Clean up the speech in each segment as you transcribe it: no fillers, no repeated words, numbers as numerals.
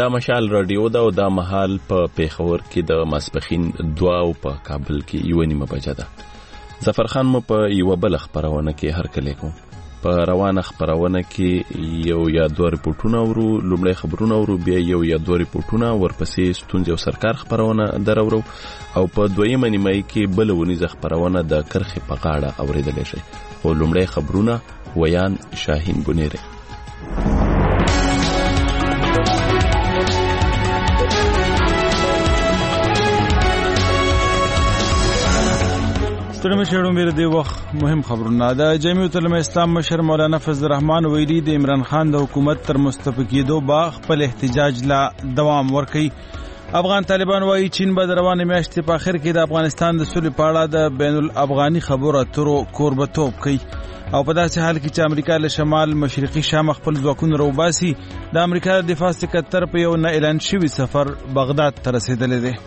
دا مشال رادیو دا او دا مهال په پیښور کې د ماسپخین 2 او په کابل کې 1:30 بجه ده. ظفرخان مو په یو بل خبرونه کې هر کله کوم په روانه خبرونه کې یو یا 2 ریپورتونه ورو لومړی خبرونه ورو بیا یو یا 2 ریپورتونه ورپسې ستونزې او سرکار خبرونه درورو او په دویمه نیمه کې بل ونیزه خبرونه د کرخې په غاړه اوریدل شي. خو لومړی خبرونه ویان شاهین بنيره. ستړي مشرون بیر دی وخت مهم خبرونه د جمعیت العلماء اسلام مشر مولانا فضل الرحمن ویلي د عمران خان د حکومت تر مستعفی کېدو با خپل احتجاج لا دوام ورکړي. افغان طالبان وایي چین به د روانې میاشتې په اخر کې د افغانستان د سولې په اړه د بین الافغاني خبرو اترو کوربتوب کوي او په داسې حال کې چې امریکا له شمال مشرقي شام خپل ځواکونه راوباسي. د امریکا د دفاع سکرتر په یو نه اعلان شوي سفر بغداد ته رسیدلی دی.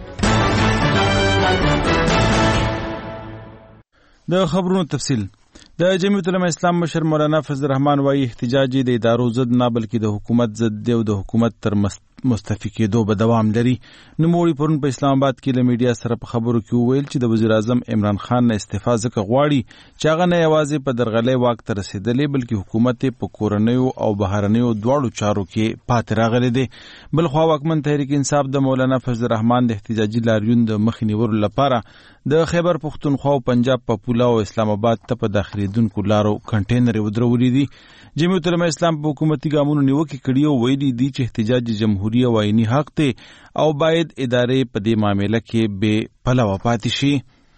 د خبرونو تفصیل. د جمعیت العلماء اسلام مشر مولانا فضل الرحمن وایي احتجاج د ادارو ضد نه بلکې د حکومت ضد دی او د حکومت تر مستعفی کېدو به دوام لري. نوموړي پرون په اسلام آباد کې له میډیا سره په خبرو کې وویل چې د وزیر اعظم عمران خان نه استعفا ځکه غواړي چې هغه نه یوازې په درغلۍ واک ته رسېدلی بلکې حکومت په کورنیو او بهرنیو دواړو چارو کې پاتې راغلی دی. بلخوا واکمن تحریک انصاف د مولانا فضل الرحمن د احتجاجي لاریون د مخې نیولو لپاره د خیبر پښتونخوا او پنجاب په پوله او اسلام آباد ته په داخليدونکو لارو کنټینر ودرولي دي. جمعیت العلماء اسلام په حکومتي ګامونو نیوکې کړي او ویلي دي چې احتجاج جمهوریت او آئینی حق دی او باید ادارې په دې معاملې کې بې پلوه پاتې شي.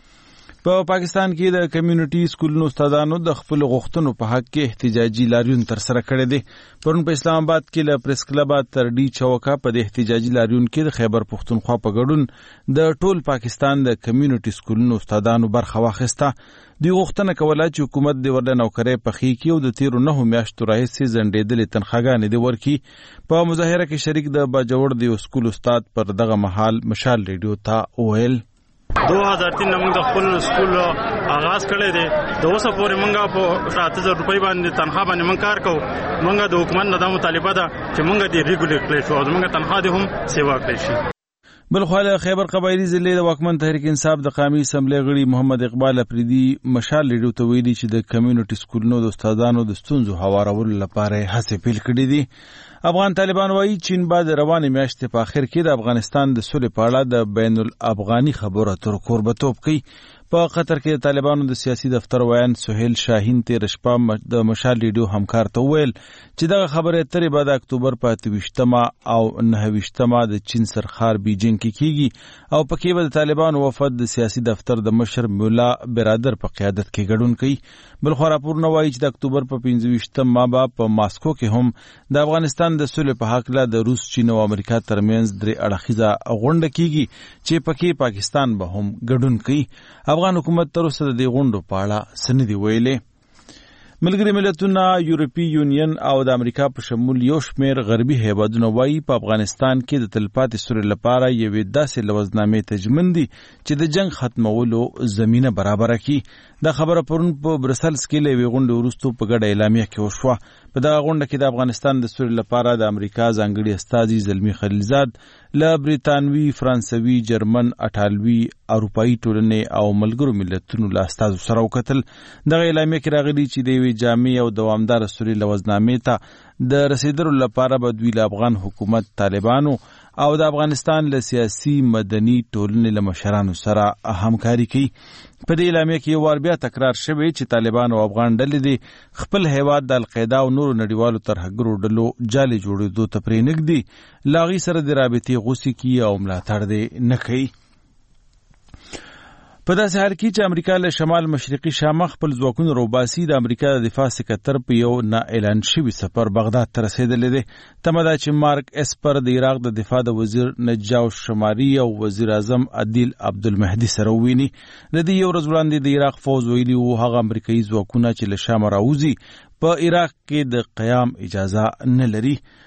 په پاکستان کې د کمیونټي سکولونو استادانو د خپل غوښتنو په حق کې احتجاجي لاریون تر سره کړی دی. پرون په اسلام آباد کې له پریس کلب تر ډي چوکا په د احتجاجي لاریون کې د خیبر پښتونخوا په ګډون د ټول پاکستان د کمیونټي سکولونو استادانو برخه واخیسته. دوی غوښتنه کوله چې حکومت د ورله نوکرۍ پخې کړي او د تیرو 9 میاشتو راهیسې ځنډېدلې تنخواګانې دې ورکړي. په مظاهره کې شریک د باجوړ د یو سکول استاد پر دغه مهال مشال ریډیو ته وویل 2003 موږ د خپل سکول آغاز کړی دی. د اوسه پورې موږ په 7000 روپۍ باندې تنخوا باندې موږ کار کوو. موږ د حکومت نه دا مطالبه ده چې موږ د ریګولر کړی شو او موږ تنخوا دې هم سیوا کړی شي. بلخوا له خیبر قبایلی ضلع د واکمن تحریک انصاف د قومي اسمبلی غړي محمد اقبال افریدي مشال ریډیو ته ویلي چې د کمیونټي سکولونو د استادانو د ستونزو هوارولو لپاره هڅې پیل کړې دي. افغان طالبان وایي چین بعد روانې میاشتې په اخر کې د افغانستان د سولې په اړه د بین الافغاني خبرو اترو کوربتوب کوي. په قطر کې د طالبانو د سیاسي دفتر ویان سهیل شاهین تیر شپه د مشال ریډیو همکار ته وویل چې دغه خبرې اترې به د اکتوبر په 28 او 29 د چین سرخار بیجینګ کې کیږي او پکې به د طالبانو وفد د سیاسي دفتر د مشر مولا برادر په قیادت کې ګډون کوي. بلخوا راپورونه وایي چې د اکتوبر په 25 په ماسکو کې هم د افغانستان د سولې په حق له د روس چین او امریکا ترمنځ درې اړخیزه غونډه کیږي چې پکې پاکستان به هم ګډون کوي. افغان حکومت تر اوسه د دې غونډو په اړه څه نه دي ویلي. ملګري ملتونه، یورپي یونین او د امریکا په شمول یو شمېر غربي هیوادونه وایي په افغانستان کې د تلپاتې سولې لپاره یوې داسې لوزنامې تجمن دي چې د جنگ ختمولو زمینه برابره کړي. دا خبره پرون په برسلز کې له یوې غونډې وروسته په ګډه اعلامیه کې وشوه. په دغه غونډه کې د افغانستان د سولې لپاره د امریکا ځانګړي استازي زلمي خلیلزاد له بریتانوي، فرانسوي، جرمن، اټالوي، اروپایي ټولنې او ملګرو ملتونو له استازو سره وکتل. دغه اعلامیه کې راغلي چې د یوې جامع او دوامداره سولې لوزنامې ته د رسیدلو لپاره به دوی له افغان حکومت، طالبانو او د افغانستان له سیاسي مدني ټولنې له مشرانو سره همکاري کوي. په دې اعلامیه کې یو وار بیا تکرار شوی چې طالبان او افغان ډلې دې خپل هیواد د القاعده او نورو نړیوالو ترهګرو ډلو جالې جوړېدو ته پرېنږدي، له هغې سره د رابطې غوسې کوي او ملاتړ دې نه کوي. په داسې حال کې چې امریکا له شمال مشرقي شام خپل ځواکونه روباسي، د امریکا د دفاع سکرتر په یو نه اعلان شوي سفر بغداد ته رسېدلی دی. تمه ده چې مارک اسپر د عراق د دفاع د وزیر نجاو شماري او وزیر اعظم عادل عبدالمهدي سره وویني. د دې یو ورځ وړاندې د عراق فوز ویلي وو هغه امریکایي ځواکونه چې له شامه راوځي په عراق کې د قیام اجازه نه لري.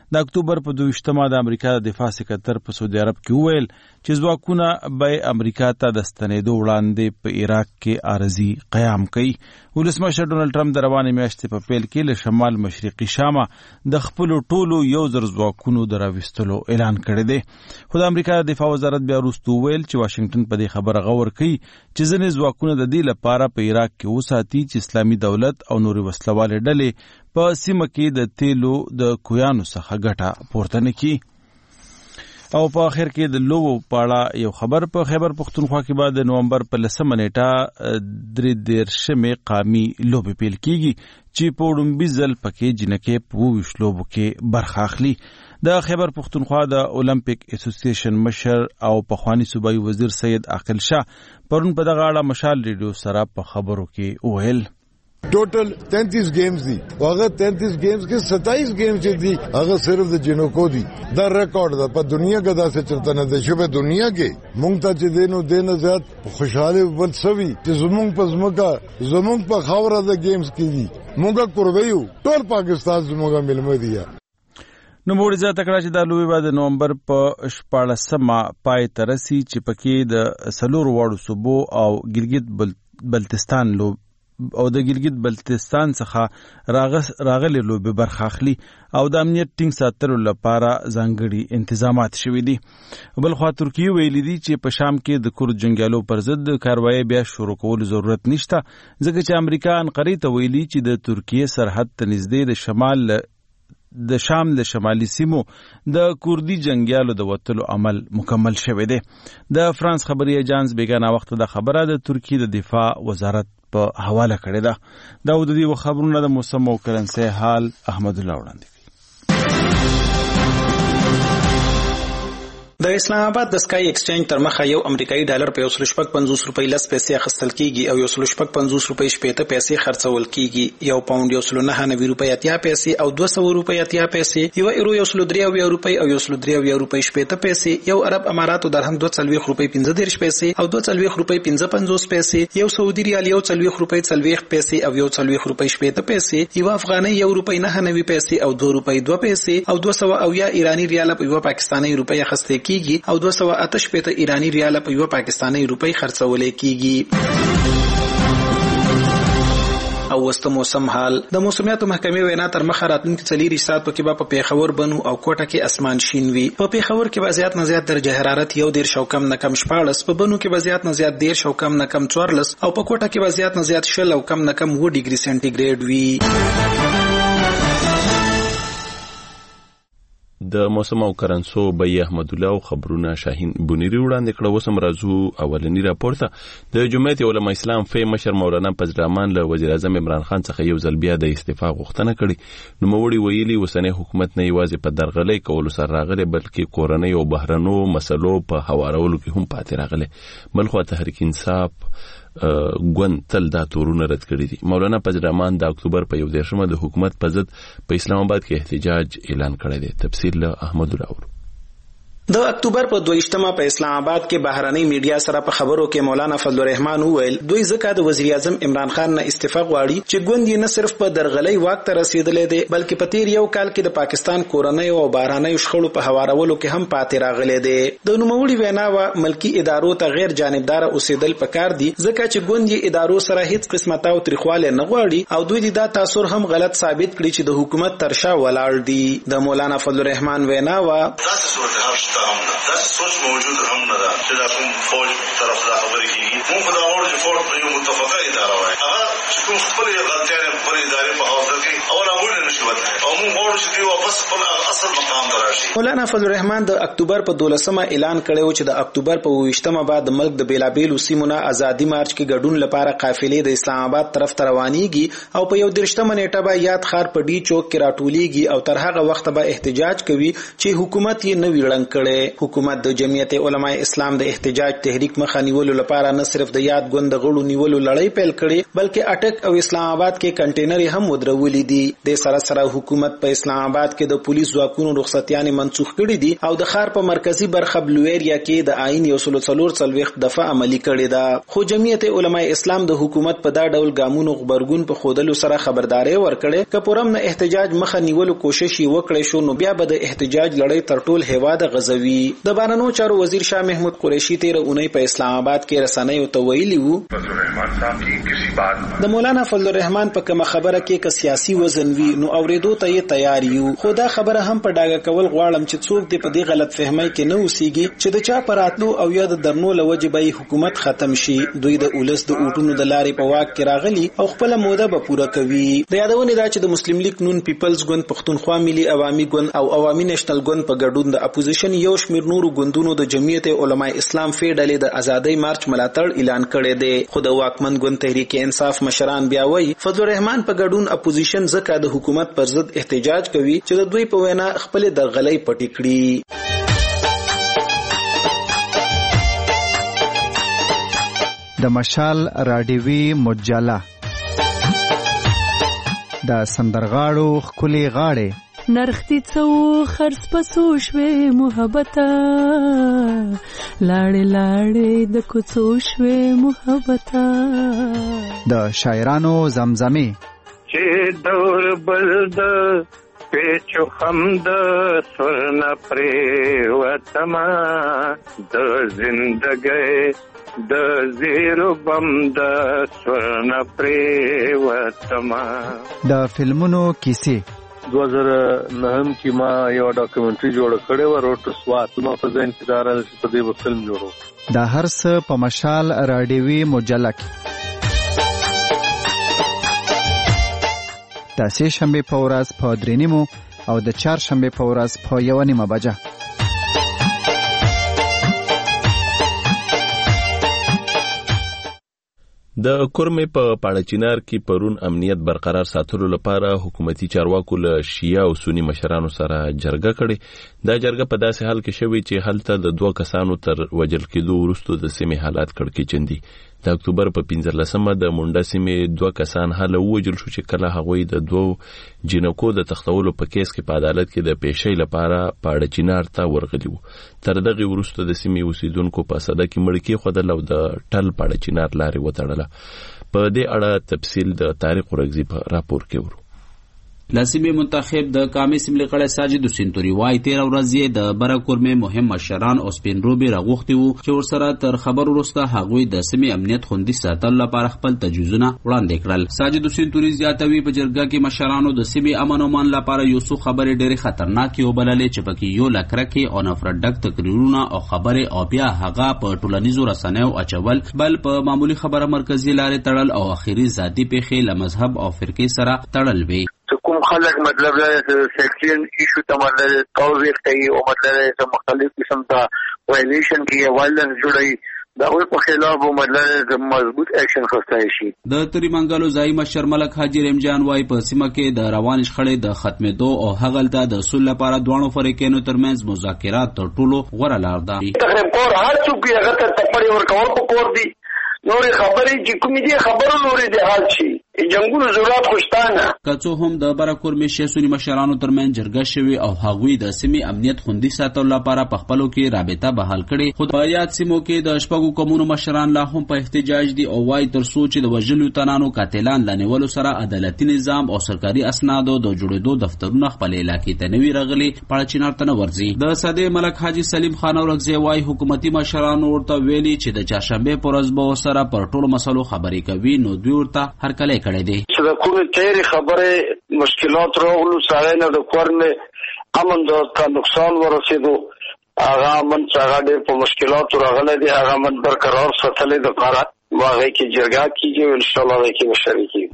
د اکتوبر په 22مه د امریکا د دفاع سکرټر په سعودي عرب کې وویل چې ځواکونه به امریکا ته د ستنېدو وړاندې په عراق کې عارضي قیام کوي. ولسمشر ډونالد ټرمپ د روانې میاشتې په پیل کې له شمال مشرقي شامه د خپلو ټولو 1000 ځواکونو د راوستلو اعلان کړی دی. خو د امریکا د دفاع وزارت بیا وروسته وویل چې واشنگټن په دې خبره غور کوي چې ځینې ځواکونه د دې لپاره په عراق کې وساتي چې اسلامي دولت او نورې وسلوالې ډلې په سیمه کې د تیلو د کویانو څخه ګټه پورته نه کړي. او په اخر کې د لوبو په اړه یو خبر په خیبر پختونخوا کې بعد د نومبر په 10 نیټه 33 قامي لوبې پیل کیږي چې په لومړي ځل پکې جنکې په 20 لوبو کې برخه اخلي. د خیبر پختونخوا د اولمپیک اسوسییشن مشر او پخوانی صوبایي وزیر سید عاقل شاه پرون په دغه اړه مشال ریډیو سره په خبرو کې وویل ټوټل 33 گیمز دي هغه 33 گیمز کې 27 گیمز دي هغه صرف د جنو کو دي دا ریکارډ ده په دنیا کې دا څه چرته نه ده چې په دنیا کې مونږ ته چې دینو دینه زیات خوشاله ولسوي چې زمونږ په زمکا زمونږ په خاوره د گیمز کې دي مونږه کورویو ټول پاکستان زمونږه ملمه دي. نو موږ زیاته کړه چې د لوبې بعد نومبر په 14مه پای ته رسي چې پکې د سلور واړو صوبو او ګلګت بلتستان او د ګلګت بلتستان څخه راغلي لوبې برخه اخلي او د امنیت ټینګ ساتلو لپاره ځانګړي انتظامات شوي دي. بل خوا ترکیه ویلي دي چې په شام کې د کورد جنګیالو پر ضد کاروایی بیا شروع کولو ضرورت نشته ځکه چې امریکا انقرې ته ویلي چې د ترکیه سرحد ته نږدې د شام د شمالي سیمو د کوردي جنگیالو د وتلو عمل مکمل شوی دی. د فرانس خبري ایجانس بیگانه وخت د خبره د ترکیه د دفاع وزارت په حواله کړی ده. دا د دې خبرونه د موسم او کرنسي حال احمد الله وړاندې. د اسلام آباد د سکای ایکسچینج تر مخه یو امریکایي ډالر په 150 روپۍ 10 پیسې اخیستل کیږي او 150 روپۍ 80 پیسې خرڅول کیږي. یو پاوند 190 روپۍ 80 پیسې او 200 روپۍ 80 پیسې، یو ایرو 103 روپۍ او 103 روپۍ 80 پیسې، یو عرب اماراتو درهم 240 روپۍ 15 پیسې او 240 روپۍ 55 پیسې، یو سعودي ریال 140 روپۍ 40 پیسې او 140 روپۍ 80 پیسې، یو افغاني 1 روپۍ 99 پیسې او 2 روپۍ 2 پیسې او 200 او یا ایرانی ریال په یو پاکستاني روپۍ اخیستل کیږي او 288 ایرانی ریال په یو پاکستاني روپۍ خرڅول کیږي. او وست موسم حال د موسمیاتو محکمې وینا تر مخه راتلونکي 4 ساعتو کې به په پیښور بنو او کوټه کې اسمان شین وي. په پیښور کې به زیات نه زیات درجه حرارت 1 شو کم نه کم 14، په بنو کې به زیات نه زیات 1 شو کم نه کم 14 او په کوټه کې به زیات نه زیات 0 او کم نه کم 2 ډیګري سنټیګریډ وي. د موسم او کرنسو بی احمد الله او خبرونه شاهین بونیری وړاندې کړه. وسم راځو اولنی راپور ته. د جمعیت علماء اسلام فی مشر مولانا فضل الرحمن له وزیر اعظم عمران خان څخه یو ځل بیا د استعفا غوښتنه کړې. نو موړي ویلي وسنۍ حکومت نه یوازې په درغلۍ کولو سره راغلی بلکې کورنۍ او بهرنو مسلو په هوارولو کې هم پاتې راغلی. بلخو تحریک انصاف ګوند تل دا تورونه رد کړی دي. مولانا فضل الرحمن د اکتوبر په 11مه د حکومت په ضد په اسلام آباد کې احتجاج اعلان کړی دی. تفصیل له احمد الله. د اکتوبر په 22مه په اسلام آباد کې بهرنۍ میډیا سره په خبرو کې مولانا فضل الرحمن وویل دوی ځکه د وزیر اعظم عمران خان نه استعفا غواړي چې ګوند یې نه صرف په درغلۍ واک ته رسیدلې دی بلکې په تیر یو کال کې د پاکستان کورنۍ او بهرنۍ شخړو په هوارولو کې هم پاتې راغلي دی. د نوموړي وینا و ملکی ادارو ته غیر جانبدار اوسېدل پکار دي ځکه چې ګوند یې ادارو سره هیڅ قسمه تاو تریخواله نه غواړي او دوی دا تاثیر هم غلط ثابت کړي چې د حکومت ترشا ولاړ دي. د مولانا فضل الرحمن وینا و سوچ موجود هم نه ده چې دا کوم فوج طرف لا خبرې کیږي. موږ دا اورو چې فوج په یو متفقه اداره وای هغه چې کوم خپل غلطیان پر ادارې په حوزه کې اول امور نشي وته او موږ اورو چې دوی واپس خپل اصل مقام ته راشي. مولانا فضل الرحمن د اکتوبر په 12مه اعلان کړو چې د اکتوبر په 20مه بعد ملک د بیلابیلو سیمونو ازادي مارچ کې ګډون لپاره قافلې د اسلام آباد طرف ته روانيږي او په 11مه نیټه به یاد خار په ډی چوک کې راټوليږي او تر هغه وخت به احتجاج کوي چې حکومت یې نوی ړنګ کړي. کړي. حکومت د جمعیت علماء اسلام د احتجاج تحریک مخه نیولو لپاره نه صرف د یاد ګوند غړو نیولو لړۍ پیل کړي بلکې اټک او اسلام آباد کې کنټینر هم ودرولې دي. د سره حکومت په اسلام آباد کې د پولیس ځواکونو رخصتیان منسوخ کړي دي او د ښار په مرکزی برخه بلویریا کې د آئین 140 دفعه عملی کړي ده. خو جمعیت علماء اسلام د حکومت په دا ډول ګامونو خبرګون په خودلو سره خبرداري ورکړي که پرم نه احتجاج مخه نیولو کوشش وکړي شو نو بیا به د احتجاج لړۍ تر ټول هیواد غزوي. د بهرنیو چارو وزیر شاه محمود قریشي 13 اونۍ په اسلام آباد کې رسنیو ته ویلي وو د مولانا فضل الرحمن په کومه خبره کې که سیاسي وزن وي نو اوریدو ته یې تیار یو. خو دا خبره هم په ډاګه کول غواړم چې څوک دې په دې غلط فهمۍ کې نه اوسېږي چې د چا پر راتلو او یا د درنو لوجبای حکومت ختم شي. دوی د اولس د اوټونو د لارې په واک کې راغلي او خپل موده به پوره کوي. د یادونه دا چې د مسلم لیگ نون پیپلز ګوند پښتونخوا ملي عوامي ګوند او عوامي نېشنل ګوند په ګډون د اپوزیشن یو شمیر نورو ګوندونو د جمعیت علماء اسلام فیډلې د ازادۍ مارچ ملاتړ اعلان کړی دی. خو د واکمن ګوند تحریک انصاف مشران بیا وایي فضل الرحمن په ګډون اپوزیشن ځکه د حکومت پر ضد احتجاج کوي چې د دوی په وینا خپل د غلۍ پټې کړي. د مشال راډیوي مجله د سندرغاړو خولي غاړې نرختی څو خرڅ پسو شوي محبت لاړې لاړې د کوڅو شوي محبت د شاعرانو زمزمه چې دور بلد پیچو خمد سرنا پریوتما د زندګۍ د زیرو بم د سرنا پریوتما. د فلمونو کیسې 2009 کې ما یو ډاکومنټري جوړ کړی و روټ سوات ما په ځین کې دارل په دې فلم جوړو. د هر څه په مشال راډیوي مجله کې د سه شنبه په ورځ په 3:30 او د چهار شنبه په ورځ په 1:30 بجه. د کورمې په پاړچینار کې پرون امنیت برقرار ساتلو لپاره حکومتي چارواکو له شیعه او سنی مشرانو سره جرګه کړې. دا جرګه په داسې حال کې شوې چې هلته د 2 کسانو تر وژل کېدو وروسته د سیمې حالات کړکېچندي. د اکتوبر په 15مه د مونډه سیمې 2 کسان هله وژل شو چې کله هغوی د 2 جنکو د تختولو په کیس کې په عدالت کې د پیشۍ لپاره پاړچینار ته ورغلي وو. تر دغه وروسته د سیمې اوسیدونکو په صده کې مړ کېښودل او د ټل پاړچینار لارې وتړله. په دې اړه تفصیل د طارق ورغزي په راپور کې ورو. لاسیمه منتخب د قامي سیملي قړه ساجد سنتوري وای 13 ورځې د برکورمه مهم مشران او سپین روبي راغوختي وو چې ورسره تر خبر ورسته هغوی د سیمې امنیت خوندي ساتل لپاره خپل تجویزونه وړاندې کړل. ساجد سنتوري زیاتوي په جرګه کې مشرانو د سیمې امن او امان لپاره یو څو خبرې ډېرې خطرناکې وبللې چې پکې یو لکرکې او نفرت ډک تقریرونه او خبرې او بیا هغه په ټولنیزو رسنیو اچول بل په معمولی خبره مرکزی لارې تړل او اخیری ذاتی پیښې له مذهب او فرقې سره تړل وي. کوم خلک مطلب سیکشن ایشو ته مطلب توضیح کوي او مطلب مختلف قسم ته وایلیشن کې وایلنس جوړي دا وی په خلاف مطلب مضبوط اکشن خستای شي. د تری منګلو ځای مشر ملک حاجی رمجان وای په سیمه کې د روان شخړې د ختمېدو او هغلته د صلح لپاره دوه فریقینو ترمنځ مذاکرات تر ټولو غوره لار ده. تقریبا کور هر څوک یې هغه ته تپړې ورکول په کور دی نورې خبرې چې کومې دي خبرو نورې د حال شي جنگونو ضرورت خوشتانه کڅو هم د برکورمې شیسونی مشرانو ترمن جرګه شوی او هغوی د سیمې امنیت خوندي ساتلو لپاره په خپلو کې رابطه بحال کړي. خو په یاد سیمو کې د شپږو قومونو مشران لا هم په احتجاج دي او وايي تر څو چې د وژلو تنانو قاتلان لنیولو سره عدالتي نظام او سرکاري اسنادو د جوړېدو دفترونه خپل علاقې ته نوي راغلي پړچینار ته ورځي. د صدې ملک حاجی سلیم خان اورغزی وايي حکومتي مشرانو ورته ویلي چې د چهارشنبه پر ورځ به سره پر ټولو مسلو خبرې کوي نو دوی ورته هرکلی کړی دی. چې د کومې تیری خبرې مشکلات راغلو سره نه د کورمې امن د نقصان ورسېدو هغه امن چې هغه ډېر په مشکلاتو راغلی دی هغه امن برقرار ساتلی د لپاره واغې کې جرګه کیږي او ان شاء الله کې مشري کیږي.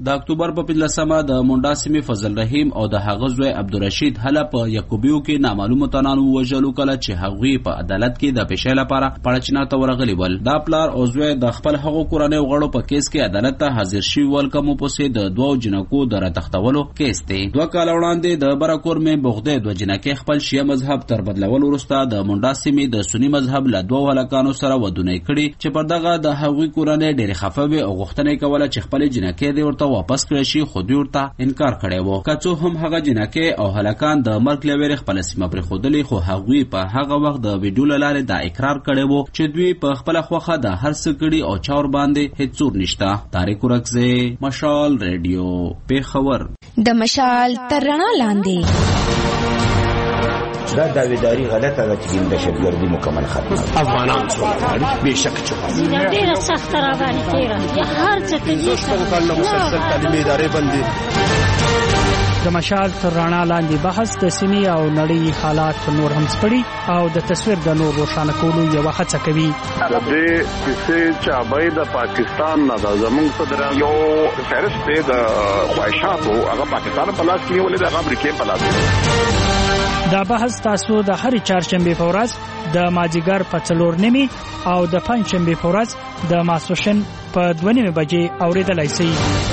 د اکتوبر په 15مه د مونډا سیمې فضل رحیم او د هغه زوی عبدالرشید هله په یعقوبیو کې نامعلومو تنانو وژلو کله چې هغوی په عدالت کې د پیشۍ لپاره پړچنا ته ورغلي ول. دا پلار او زوی د خپل هغو کورنیو غړو په کیس کې عدالت ته حاضر شوي ول کوم پسې د دوو جنکو د راتښتولو کیس دی. 2 کاله وړاندې د برکور مې بغداد 2 جنکې خپل شیعه مذهب تر بدلولو وروسته د مونډا سیمې د سنی مذهب له 2 هلکانو سره ودونه کړي چې پر دغه د هغوی کورنۍ ډېرې خفه وې او غوښتنه کوله چې خپل جنکې دې ورته واپس کړي شي، خو دوی ورته انکار کړی و. که څو هم هغه جنکې او هلکان د مرګ له ویرې خپله سیمه پرېښودلې، خو هغوی په هغه وخت د ویډیو له لارې دا اقرار کړی و چې دوی په خپله خوښه د هر څه کړي او چا ورباندې هېڅ زور نشته. طارق ورکزی، مشال ریډیو، پېښور. د مشال تر رڼا لاندې دا داویداری غلطه ده چې دهشتګردي مکمل ختمه. افغانان سوله غواړي، بېشکه چې غواړي. ډېره سخته راباندې تېره هر څه کوي. شپږ کاله مسلسل تعلیمي ادارې بندي. د مشال تر رڼا لاندې بحث د سیمې او نړۍ حالات نور هم سپړي او د تصویر د نور روښانه کولو یوه هڅه کوي. د دې کیسې چابۍ د پاکستان نه ده. زموږ صدر یو فهرست دی د خواهشاتو، هغه پاکستان په لاس کې نیولې ده، هغه امریکې په لاس کې. دا بحث تاسو د هرې چهارشنبې په ورځ د مازدیګر په 4:30 او د پنجشنبې په ورځ د ماسپښین په 2:30 بجې اورېدلی شئ.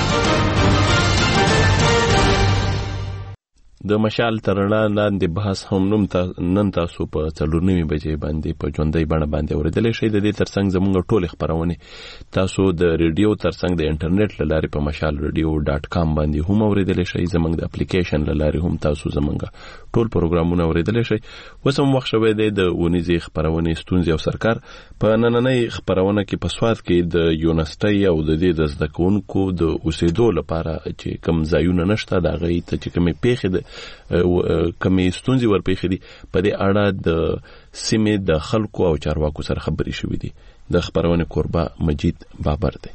د مشال تر رڼا لاندې بحث هم نن تاسو په 4:30 بجې باندې په ژوندۍ بڼه باندې اورېدلی شئ. د دې ترڅنګ زموږ ټولې خپرونې تاسو د ریډیو ترڅنګ د انټرنیټ له لارې په mashalradio.com باندې هم اورېدلی شئ. زموږ د اپلیکیشن له لارې هم تاسو زموږ ټول پروګرامونه اورېدلی شئ. اوس هم وخت شوی دی د اونیزې خپرونې ستونزې او سرکار. په نننۍ خپرونه کې په سوات کې د یونیورسټۍ او د دې د زده کوونکو د اوسېدو لپاره چې کوم ځایونه نشته، د هغې ته چې کومې پیښې ده کمې ستونزې ورپېښې دي، په دې اړه د سیمې د خلکو او چارواکو سره خبرې شوې دي. د خپرونې کوربه مجید بابر دی.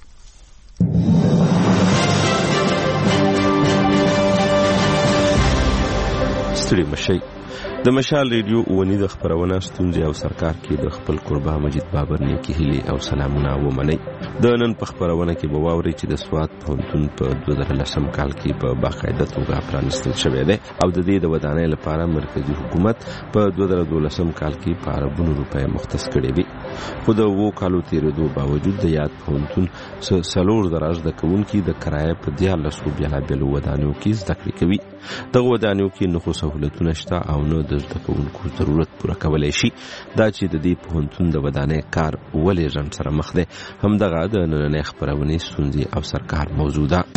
ستړي مشئ. د مشال ریډیو اونیز خپرونه ستونزې او سرکار کې د خپل کوربه مجید بابر نیکې هیلې او سلامونه ومنئ. د نن په خپرونه کې به واورئ چې د سوات پوهنتون په 2010 کال کې په باقاعده توګه پرانیستل شوی دی او د دې د ودانۍ لپاره مرکزي حکومت په 2012 کال کې په اربونو روپۍ مختص کړې وي. خو د 2 کالو تېرېدو باوجود د یاد پوهنتون 4,000 زده کوونکي د کرایه په 14 بېلابېلو ودانیو کې زده کړې کوي. دغه ودانیو کې نه خو سهولتونه شته او نه د زده کوونکو ضرورت پوره کولی شي. دا چې د دې پوهنتون د ودانۍ کار ولې ژوند سره مخ دی، همدغه د نننۍ خپرونې ستونزې او سرکار موضوع ده.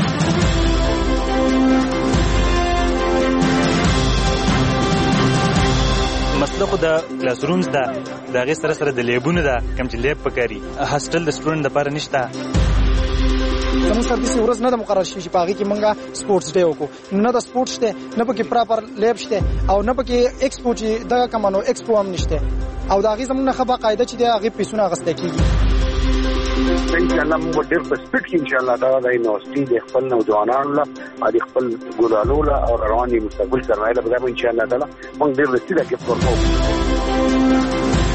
مسله خو د کلاس رومز ده، د هغې سره سره د لیبونو ده، کوم چې لیب پکاري. هاسټل د سټوډنټ دپاره نشته. زموږ سره داسې ورځ نه ده مقرر شوي چې په هغې کې موږ سپورټس ډے وکړو. نه د سپورټ شته، نه پکې پراپر لیب شته او نه پکې ایکسپو چې دغه کومه نو ایکسپو هم نشته او د هغې زموږ نه ښه باقاعده چې د هغې پیسونه اخیستی کېږي. انشاءالله موږ ډېر په سپیډ کې انشاءالله دا د یونیورسټي د خپل نوجوانانو له او د خپل ګلالو له او روانې مستقبل سرمایه له به انشاءالله تعالی موږ ډېر رسیده کې ورکوو.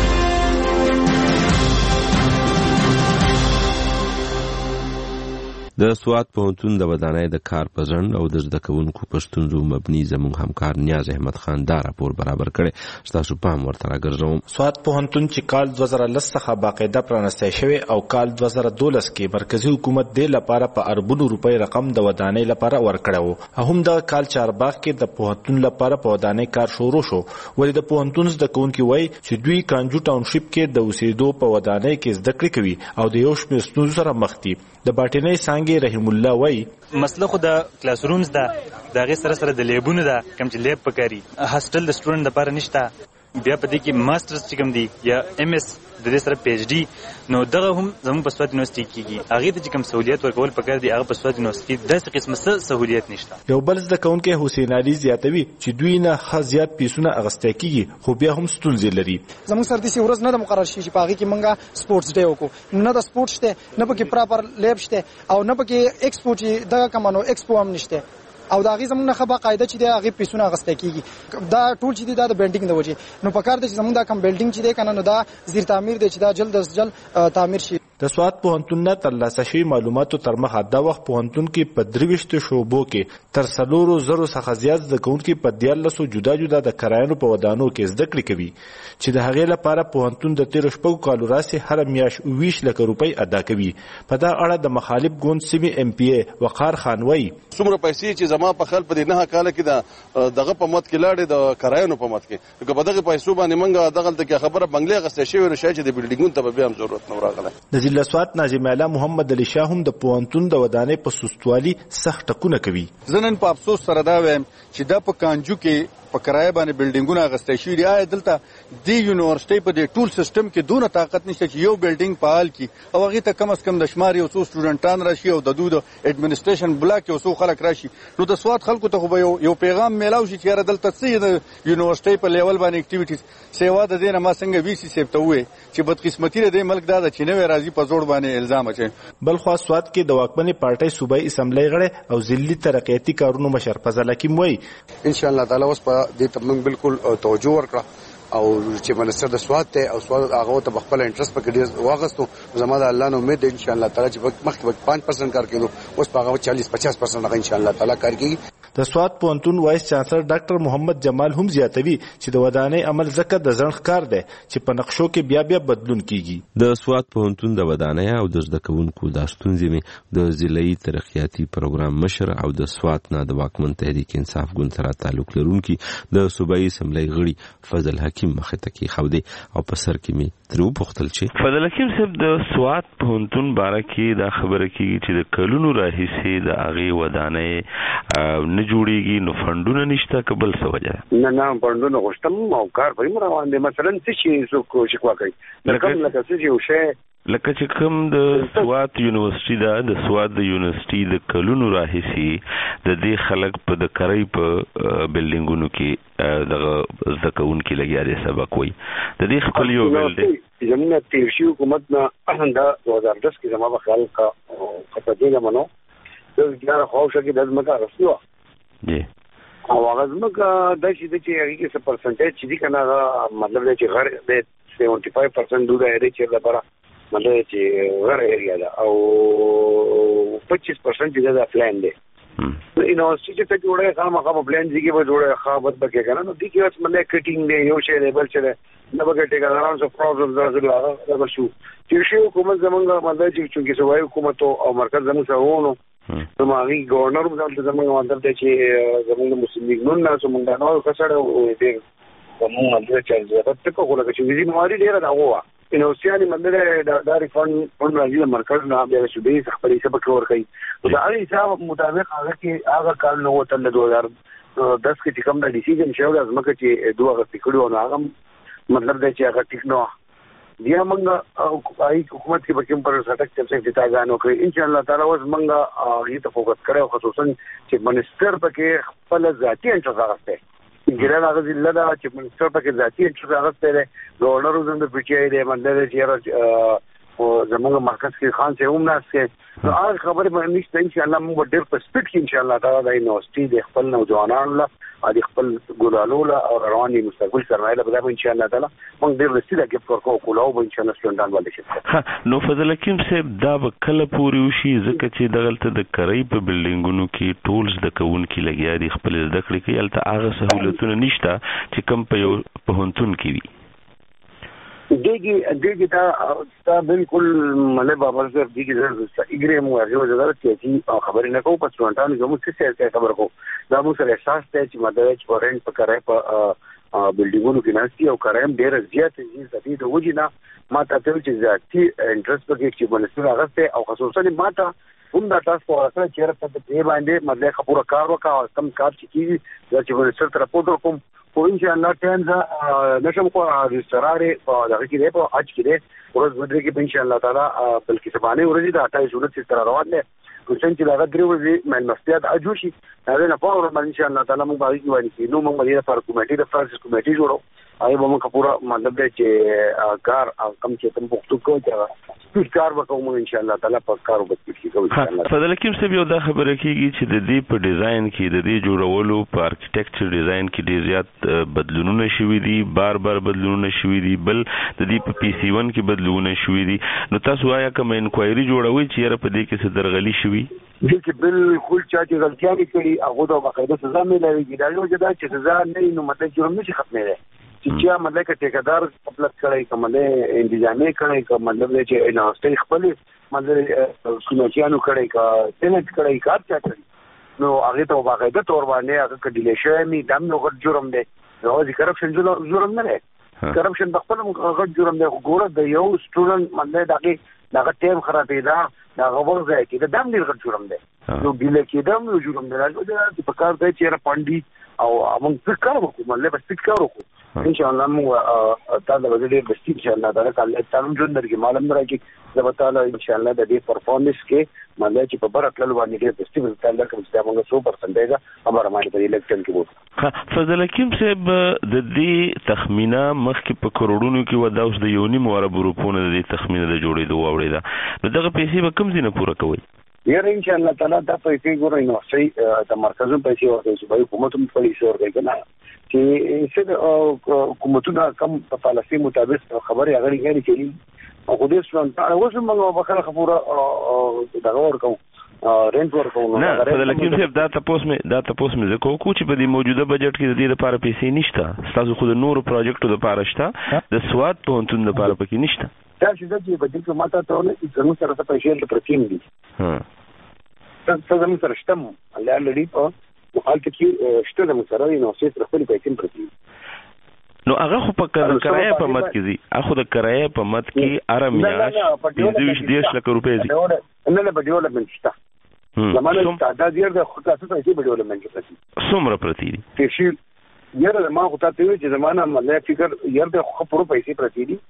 د سوات پوهنتون د ودانۍ د کار په ځنډ او د زده کوونکو په ستونزو مبني زموږ همکار نیاز احمد خان دا راپور برابر کړی. ستاسو پام ورته راګرځوم. سوات پوهنتون چې کال 2010 څخه باقاعده پرانستی شوی او کال 2012 کې مرکزی حکومت د لپاره په اربونو روپۍ رقم د ودانۍ لپاره ورکړو. هم د کال چارباغ کې د پوهنتون لپاره په ودانۍ کار شروع شو. ولې د پوهنتون زده کوونکي وایي چې دوی کانجو ټاونشپ کې د اوسېدو په ودانۍ کې زده کړې کوي او د یو شمېر ستونزو سره مخ دي. د باټینۍ څانګې رحیم الله وایي مسله خو د کلاس رومز ده، د هغې سره سره د لیبونو ده، کوم چې لیب پکاري. هاسټل د سټوډنټ دپاره نشته. بیا په دې کې ماسټرز چې کوم دي یا ایم اس د دې سره پی ایچ ډي، نو دغه هم زموږ په سوات یونیورسټي کېږي. هغې ته چې کوم سهولیت ورکول پکار دي هغه په سوات یونیورسټي داسې قسمه څه سهولیت نشته. یو بل زده کوونکی حسین علي زیاتوي چې دوی نه ښه زیات پیسونه اخیستی کېږي خو بیا هم ستونزې لري. زموږ سره داسې ورځ نه ده مقرر شوي چې په هغې کې موږ سپورټس ډے وکړو. نه د سپورټ شته، نه پکې پراپر لیب شته او نه پکې ایکسپو چې دغه کومه نو ایکسپو هم نشته او د هغې زموږ نه ښه باقاعده چې دی هغې پیسونه اخیستی کېږي. دا ټول چې دی دا د بلډینګ د وجې نو پکار دی چې زموږ دا کوم بلډینګ چې دی که نه نو دا زیر تعمیر دی چې دا جلد از جلد تعمیر شي. د سوات پوهنتون نه ترلاسه شوي معلوماتو تر مخه دا وخت پوهنتون کې په 23 شعبو کې تر 400 څخه زیات زده کوونکي په 14 جدا جدا د کرایانو په ودانو کې زده کړې کوي چې د هغې لپاره پوهنتون د 13 کالو راهیسې هر میاشت 20 لک روپۍ ادا کوي. په دا اړه د مخالف ګوند سیمې MP وقار خان وایي څومره پیسې چې زما په خل په دې نه کال کې دغه په مت کې لاړې د کرایانو په مت کې که په دغه پیسو باندې منګه دغه ته خبره بنگلې غسته شوی رشای چې د بلډینګونو ته به هم ضرورت نه راغله. د ضلع سوات ناظم اعلی محمد علي شاه هم د پوهنتون د ودانۍ په سستوالي سخت ټکونه کوي. زنن په افسوس سره دا وایم چې د په کانجو کې په کرایه باندې بلډینګونه غسته شوی دی. آیا دلته د یونیورسيټي په دې ټول سیستم کې دونه طاقت نشته چې یو بلډینګ فعال کی او هغه ته کم از کم د شمار یو څو سټوډنټان راشي او د دود اډمنسټریشن بلاک یو څو خلک راشي نو د سوات خلکو ته خو یو پیغام میلاو شي چې دلته څه د یونیورسيټي په لیول باندې اکټیویټیز سیوا د دې نه ما څنګه وی سی سیفته وې چې بدقسمتي د ملک دا چې نوې راځي په زوړ باندې الزام اچي. بل خو سوات کې د واکمنې پارټۍ صوبایي اسمبلی غړی او ضلعي ترقیاتي کارونو مشر فضل حکیم وایي ان شاء الله تعالی اوس په دې تمنګ بالکل توجه ورکړه او چې منستر د سوات ته او سوات هغه ته خپل انټرست پکې ډیر واغستو. زما د الله نو امید ان شاء الله تعالی چې مخکې 5% کار کړو اوس په هغه 40-50% هغه ان شاء الله تعالی کار کوي. د سوات پوهنتون وایس چانسلر ډاکټر محمد جمال هم زیاتوي چې د ودانۍ عمل زکه د ځنډ ښکار دی چې په نقشو کې بیا بدلون کیږي. د سوات پوهنتون د ودانۍ او د زده کوونکو د ستونزې مې د ضلعي ترقیاتي پروګرام مشر او د سوات نه د واکمن تحریک انصاف ګوند سره تعلق لرونکي د صوبایي اسمبلی غړي فضل حکیم مخې ته کېښودې او په سر کې مې ترې وپوښتل چې فضل حکیم صاحب د سوات پوهنتون باره کې دا خبره کېږي چې د کلونو راهیسې د هغې ودانۍ جوړیږي نو فندونه نشته قبل څه وجه نه فندونه غوښتم او کار به روان دي. مثلا څه شي څوک شکوا کوي لکه څه یو شی لکه چې کوم د سوات یونیورسيټي دا د سوات د یونیورسيټي د کلونو راهیسې د دې خلک په د کرای په بلډینګونو کې دغه زده کوونکي لګیا دي سبق وایي د دې خپل یو بل دی زموږ تیر شي حکومت نه دا 2010 کې زما په خیال کا خپل دی منو د ګار خوښه کې د ځمکه رسیدو جی او هغه ځمکه د شي د چې هغه کې څه پرسنټیج چې دي کنه مطلب دی چې غیر د 75% دوه ایریا چې لپاره مطلب چې غیر ایریا ده او 25% چې د پلان دی نو یونیورسيټي چې جوړه خامخا په پلان کې به جوړه خابت بکې کنه نو دي کې اوس مله کټینګ دی یو شی لیبل چې نه بګه ټیکاران سو پرابلم راغله شو چې شی حکومت زمونږ مطلب چې صوبایي حکومت او مرکز زموږ سره ونه نو ماغي گورنر هم زمونږ مطلب دی چې زمونږ مسلم لیگ نن نه زمونږ نو کسړه دې کومه مطلب چې زه ته کوله چې ویزي مواري ډیره دا هوا انوسیاني مطلب دا ریفند راځي مرکز نه بیا شو دې خپل حساب کور کوي دا هغه حساب مطابق هغه کې هغه کال نو تل 2010 کې کوم د ډیسیژن شو د ځمکه چې دوه غوښتي کړو نو هغه مطلب دی چې هغه ټیک نو بیا موږ حکومت کې بکیم پر سټک چې څنګه کوي ان شاء الله تعالی اوس موږ هغه ته فوکس کړو خصوصا چې منستر پکې خپل ذاتی انتظار راځي ګران هغه ضلع دا چې منستر پکې ذاتی انتظار راځي گورنر زموږ د پچای دی منډه چې او زموږ مرکز کې خان سے هم ناس کې نو هغه خبره باندې نشته ان شاء الله موږ ډېر په سپیډ کې ان شاء الله تعالی د یونیورسيټي د خپل نوجوانانو له او د خپل ګلالو له او رواني مستقبل سرمایه له بل ان شاء الله تعالی موږ ډېر رسیدل کې ورکو کولاو به ان شاء الله ستوندان باندې شي. نو فضل حکیم صاحب دا به کله پوري وشي ځکه چې دغلته د کرای په بلډینګونو کې ټولز د کوونکي لګیا دي خپل زده کړې کوي البته هغه سہولتونه نشته چې کم په یو پوهنتون کې وي دیگی تا بالکل مله بابا صاحب دیگی زړه ایګری مو هغه زړه چې خبرې نه کوو پس ټانټان زموږ څه خبر کو دا مو سره احساس ته چې مدد چې پرنټ په کرای په بلډینګونو کې ناشتي او کرایم ډیر زیات دي چې د وجې نه ما ته چې ذاتي انټرست پکې چې بنسټ راغسته او خصوصا ما ته هم دا تاسو په اصل چې راته په باندې مدد خبره کار وکړه کم کار چې کیږي چې بنسټ تر پورته کوم خو ان شاء الله ټایم نشم کو رستوراري په دغه کې په اج کې ورځ بدري کې ان شاء الله تعالی بلکې سبانه ورځي د 28 ورځې چې تر روان دي کوم چې دا درې ورځې مې مستیات اجوشي دا نه په ورځ ان شاء الله تعالی موږ باندې وایي نو موږ باندې پر کمیټې د فرانسس کمیټې جوړو آی به موږ پورا مطلب چې کار کم چې تم پختو کو چې سپیډ کار وکړو ان شاء الله تعالی په کار وکړو. فضل حکیم صاحب یو دا خبره کیږي چې د دې په ډیزاین کې د دې جوړولو په آرکیټیکچر ډیزاین کې ډیر زیات بدلونونه شوي دي، بار بدلونونه شوي دي، بل د دې په PC1 کې بدلونونه شوي دي. نو تاسو آیا کوم انکوایري جوړوي چې یاره په دې کې څه درغلي شوي؟ چې بالکل چا چې غلطیاں کړي هغه د باقاعده سزا ملوي. دا یو ځای چې سزا نه نو مطلب جرم نشي ختمېږي. چې مطلب کې ټیکدار خپل کړی کومه انتظامی کړی کوم مطلب چې اناستي خپل مطلب سنوچیانو کړی کا تنت کړی کار چا کړی نو هغه ته باقاعده تور باندې هغه کډیل شي می دم نو غټ جرم دی. روزي کرپشن جرم نه دی. کرپشن د خپل غټ جرم دی. ګوره د یو سټوډنټ مطلب دغه ټیم خرابې ده دا غوړ ځای کې د دم ډیر غټ جرم دی. نو ګیله کې دم یو جرم دی. راځي په کار دی چې پاندي او موږ فکر وکړو مطلب فکر وکړو ان شاء الله موږ تاسو به ډېر بستی ان شاء الله دا کله تاسو جون درګي معلوم راځي زه به تعالی ان شاء الله د دې پرفورمنس کې مطلب چې په برکل باندې ډېر بستی به تعالی کوم چې موږ 100% دیګه امر باندې په الیکشن کې وو. فضل حکیم صاحب د دې تخمینه مخکې په کروڑونو کې و دا اوس د یونی مورب روپونه د دې تخمینه د جوړېدو واوړې ده نو دغه پیسې به کوم ځای نه پوره کوي؟ یاره ان شاء الله تعالی دا پیسې ګورئ نو صحیح د مرکزي پیسې ورته صوبایي حکومت هم پیسې ورکوي کنه چې څه حکومتونه کم په پالیسي مطابق خبرې هغه غیر کوي او خو دې څنګه اوس موږ په خبره خبره دا ورکو رینټ ورکو نه فضل حکیم صاحب دا تاسو مې زه کوم چې په دې موجوده بجټ کې د دې لپاره پیسې نشته. تاسو خو د نورو پروجیکټو لپاره شته د سواد پوهنتون لپاره پکې نشته. دا چې په دې کې ماته ته ونه چې زموږ سره څه پیسې د پرتیم دي څه زموږ سره شته الله لري په حال کې شته زموږ سره نو څه خپل پیسې پرتیم نو هغه خو په کرایه په مت کې دي. هغه د کرایه په مت کې ارمیاش 20 لک روپۍ دي. نه نه په ډیولپمنت شته زمانه تعداد یې د خو تاسو پیسې په ډیولپمنت کې پرتیم څومره پرتی دي چې یاره ما خو تاسو وی چې زمانه مله فکر یاره د خو پرو پیسې پرتی دي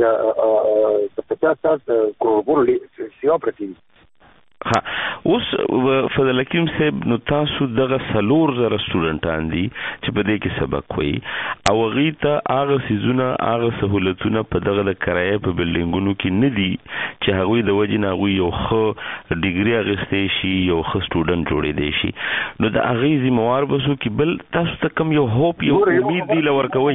د 50 کروڑ سیوا پرتی دي. ها اوس فضل حکیم صاحب نو تاسو دغه 4000 سټوډنټان دي چې په دې کې سبق وایي او هغوی ته هغه څیزونه هغه سهولتونه په دغه د کرایه په بلډینګونو کې نه دي چې هغوی د وجې نه هغوی یو ښه ډیګري اخیستی شي یو ښه سټوډنټ جوړېدی شي نو د هغوی ذمهوار به څوک بل تاسو ته کوم یو هوپ یو امید دی له ورکوئ؟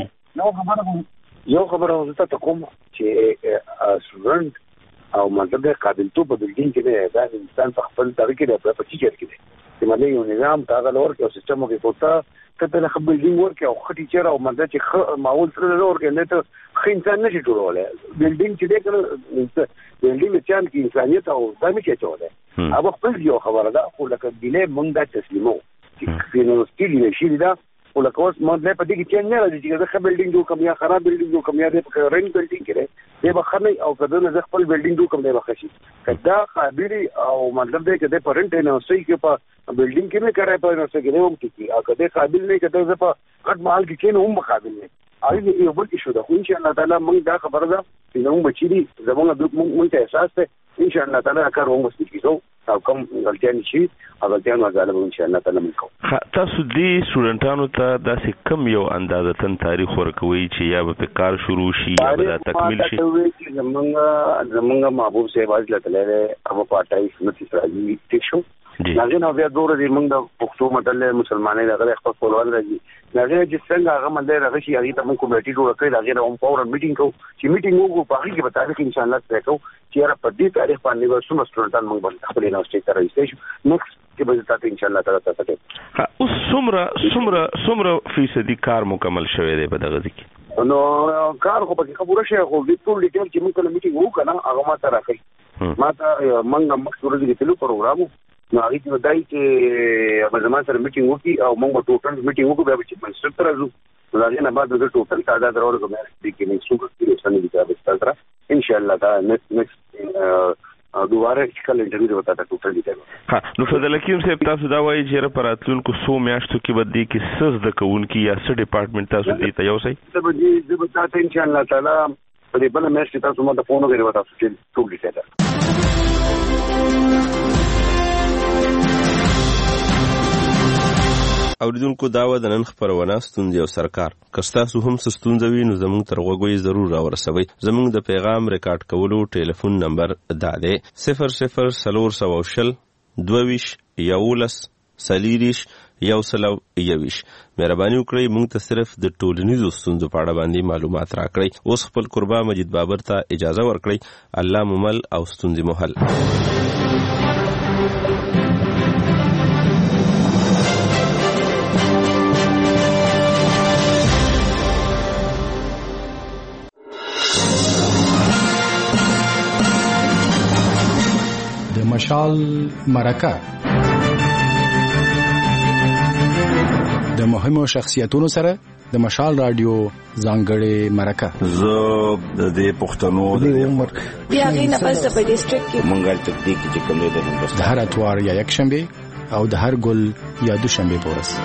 یو خبره زه ته کوم چې سټوډنټ او مطلب د قابلیتوب په بلډینګ کې نه دا انسان په خپل طریقې د په ټیچر کې دی چې مله یو نظام تاغه لور کې او سیستم کې کوته کته له خپل بلډینګ ورکه او خ ټیچر او مطلب چې ماحول سره لور کې نه ته خ انسان نشي جوړولای. بلډینګ چې دی کنه بلډینګ چان کې انسانیت او دمه کې چولای هغه خپل یو خبره ده خو لکه دینه موږ دا تسلیمو چې نو ستیل شي دا او لکه اوس مونږ نه پدې کې چې نه راځي چې دا بلډینګ جو کم یا خراب بلډینګ جو کم یا د رنګ بلډینګ کې دی به خنۍ او کده نه خپل بلډینګ جو کم دی بخشي کدا قابلی او مطلب دی چې د پرنټ نه صحیح کې په بلډینګ کې نه کړای په نو څه کې هم کې او کده قابل نه کده ز په غټ محل کې نه هم مقابل نه اې یو بل شو دا خو ان شاء الله تعالی موږ دا خبره ده چې موږ بچی دي زموږ موږ ته احساس ده ان شاء الله تعالی کار هم وسیږي او کوم غلطیان شي هغه ځان وځاله ان شاء الله تعالی موږ تاسو دې سټوډنټانو ته داسې کم یو اندازه تن تاریخ ورکوي چې یا به کار شروع شي یا به تکمیل شي؟ زمونږ محبوب صاحب اج لته هغه پټای سنتي راځي ټیک شو ناګه نو بیا دوره دې موږ د پښتو مدل مسلمانانو دغه خپل خپلوان راځي ناګه چې څنګه هغه مدل راغی چې هغه ته موږ کمیټي جوړ کړی هغه هم پاور میټینګ کو چې میټینګ وګو په هغه کې به تاریخ ان شاء الله تر کو چې را په دې تاریخ باندې به څومره سټوډنټان موږ باندې خپل یونیورسيټي ته راځي شو نیکسټ کې به تاسو ان شاء الله تعالی تاسو اوس څومره فیصدي کار مکمل شوی دی په دغه ځکه نو کار خو په خبره شي خو د ټول ډیټیل چې موږ کله میټینګ وکړو هغه ما ته راکړي ما ته موږ مخکې ورځې کې تلو پروګرام نو هغه چې دای چې په زموږ سره میټینګ وکړي او موږ ټوټل میټینګ وکړو بیا چې منسټر ته راځو هغه نه بعد د ټوټل تعداد راوړو کومه چې کې څو کې څنګه دي تاسو سره ان شاء الله دا نیکسټ دوباره کله انټرویو وتا ته ټوټل دي. ها نو فضل حکیم صاحب تاسو دا وایي چې په راتلونکو 100 میاشتو کې به دې کې څه زده کوونکي یا څه ډپارټمنټ تاسو دې ته یو سي زه به تاسو ان شاء الله تعالی په دې بل میاشت تاسو ما ته فون وکړئ تاسو چې ټول دي اوریدونکو دا و د نن خپرونه ستونزې او سرکار که ستاسو هم څه ستونزه وي نو زموږ تر غوږو یې ضرور راورسوئ. زموږ د پیغام ریکارډ کولو ټلیفون نمبر دا دی 00 22 11 121. مهرباني وکړئ موږ ته صرف د ټولنیزو ستونزو په اړه باندې معلومات راکړئ. اوس خپل قربا مجید بابر ته اجازه ورکړئ. الله مو مل او ستونزې مو حل. د مشال مرکه د مهمو شخصیتونو سره د مشال رادیو ځانګړې مرکه. زه د دې پښتنو د عمر بیا غینه پس په ډیسټریکټ کې مونږه تکتیک چې کوم دی د هندوستان د هر اتوار یا یک شنبه او د هر ګل یا دوشنبه په ورځ.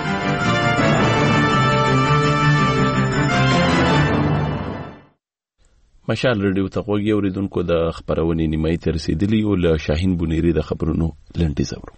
مشال رادیو ته غوږی اوریدونکو د خبرونې نیمه تر رسیدلی او له شاهین بونیری د خبرونو لنډی زورو.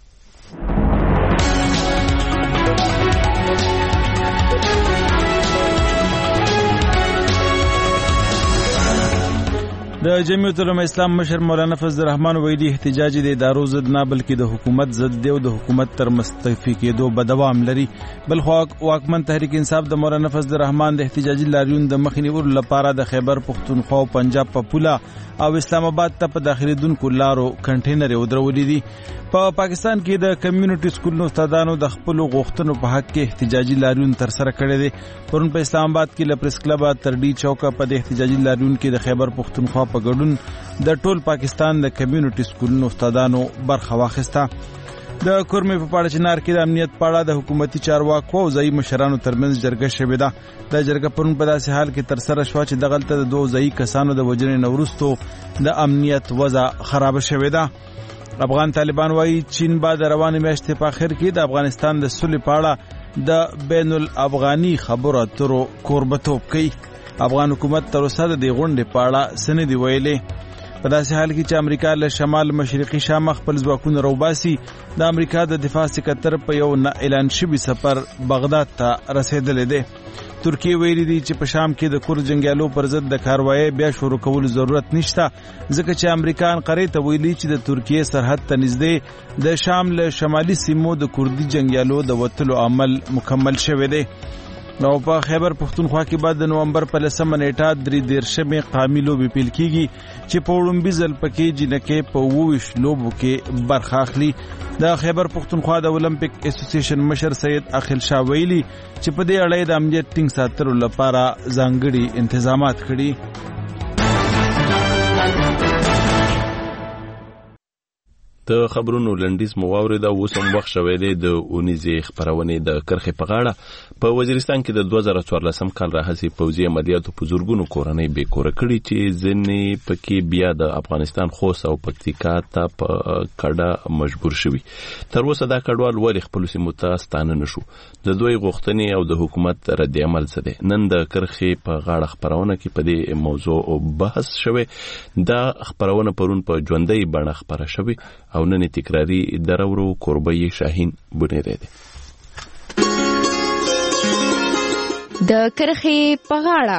د جمعیت العلماء اسلام مشر مولانا فضل الرحمن ویلي احتجاج د ادارو ضد نه بلکې د حکومت ضد دی او د حکومت تر مستعفي کېدو به دوام لري. بل خو واکمن تحریک انصاف د مولانا فضل الرحمن د احتجاجي لاریون د مخنیوي لپاره د خیبر پختونخوا او پنجاب په پوله او اسلام آباد ته په داخليدونکو لارو کنټینر ودرولې دي. په پاکستان کې د کمیونټي سکولونو استادانو د خپل غوښتنو په حق کې احتجاجي لاریون تر سره کړی دي. پرون په اسلام آباد کې له پریس کلب تر ډي چوکه په احتجاجي لاریون کې د خیبر پختونخوا په ګډون د ټول پاکستان د کمیونټي سکولونو استادانو برخه واخیسته. د کورمې په پاړه چنار کې د امنیت پاړه د حکومتي چارواکو او ځایي مشرانو ترمنځ جرګه شوې ده. د جرګه پرون په داسې حال کې تر سره شوه چې دغلته د دوه ځایي کسانو د وژنې نه وروسته د امنیت وضع خراب شوې ده. افغان طالبان وايي چین به د روانې میاشتې په اخر کې د افغانستان د صلح په اړه د بین الافغاني خبرو اترو کوربتوب کوي. افغان حکومت تر اوسه د دې غونډې په اړه څه نه دي ویلي. په داسې حال کې چې امریکا له شمال مشرقي شام خپل ځواکونه روباسي، د امریکا د دفاع سکرتر په یو نه اعلان شوي سفر بغداد ته رسیدلی دی. ترکیه ویلي دی چې په شام کې د کورد جنګیالو پر ضد د کاروایی بیا شروع کولو ضرورت نشته، ځکه چې امریکا انقرې ته ویلي چې د ترکیه سرحد ته نږدې د شام له شمالي سیمو د کوردي جنګیالو د وتلو عمل مکمل شوی دی. نو په خیبر پختونخوا کې بعد د نومبر په 10 نیټه 13 قامي لوبې پیل کیږي چې په وړومبي ځل پکې جنکې په 22 لوبو کې برخه اخلي. د خیبر پختونخوا د اولمپیک اسوسییشن مشر سید اخیل شاه ویلي چې په دې اړه د امنیت ټینګ ساتلو لپاره ځانګړي تنظیمات کړي. د خبرونو لنډیز مو واورید او اوس هم وخت شوی دی د اونیزې خبرونې د کرخې په غاړه. په وزیرستان کې د 2014 کال راهیسې پوځي عملیاتو په زورګونو کورنۍ بې کوره کړي چې ځینې پکې بیا د افغانستان خوست او پکتیکا ته په کډه مجبور شوي. تر اوسه دا کډوال ولې خپلو سیمو ته ستانه نشو؟ د دوی غوښتنې او د حکومت رد عمل څه دی؟ نن د کرخې په غاړه خبرونه کې په دې موضوع بحث شوی. دا خبرونه پرون په ژوندۍ بڼه خبره شوې او نن تکراری درورو قربی شاهین بونیری دی. د کرخې په غاړه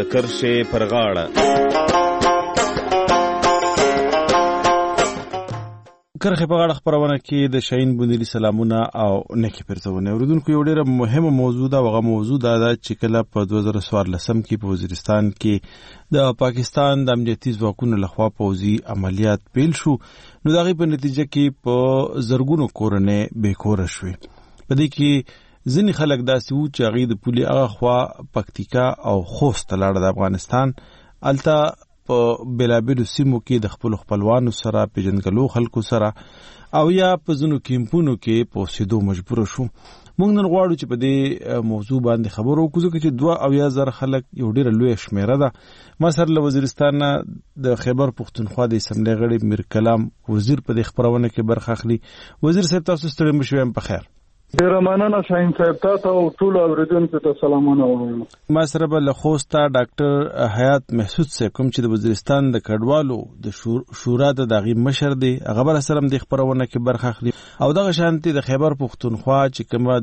کرخې په غاړه خبرونه کې د شاهین بونیری سلامونه او نیکی پرځونه. اوریدونکو یو ډیره مهمه موضوع ده. هغه موضوع ده چې کله په 2014 کې په وزیرستان کې د پاکستان د امنیتي ځواکونو لخوا پوځي عملیات پیل شو، نو دغه په نتیجه کې په زرګونو کورنۍ بیکوره شوې. په دې کې ځینې خلک داسې وو چې هغه د پولي هغه خوا پکتیکا او خوست لاړه د افغانستان الته په بلابلو سیمو کې د خپل خپلوانو سره پیژنګلو خلکو سره او یا په ځینو کیمپونو کې په اوسېدو مجبور شو. موږ نن غواړو چې په دې موضوع باندې خبرو وکړو چې 2,000 خلک یو ډېره لویه شمیره ده. ما سره له وزیرستان د خیبر پختونخوا د اسمبلی غړي میر کلام وزیر په دې خبرونه کې برخه اخلي. وزیر صاحب تاسو ستړي مشوي په خیر. ډیر مننه شاهین صاحب تاسو او ټول اوریدونکو ته سلامونه وایم. ما سره بل خوستا ډاکټر حیات محسود صاحب کوم چې د وزیرستان د کډوالو د شورا د دغه مشر دی هغه بر سره د خبرونه کې برخه اخلي او دغه شانتي د خیبر پختونخوا چې کومه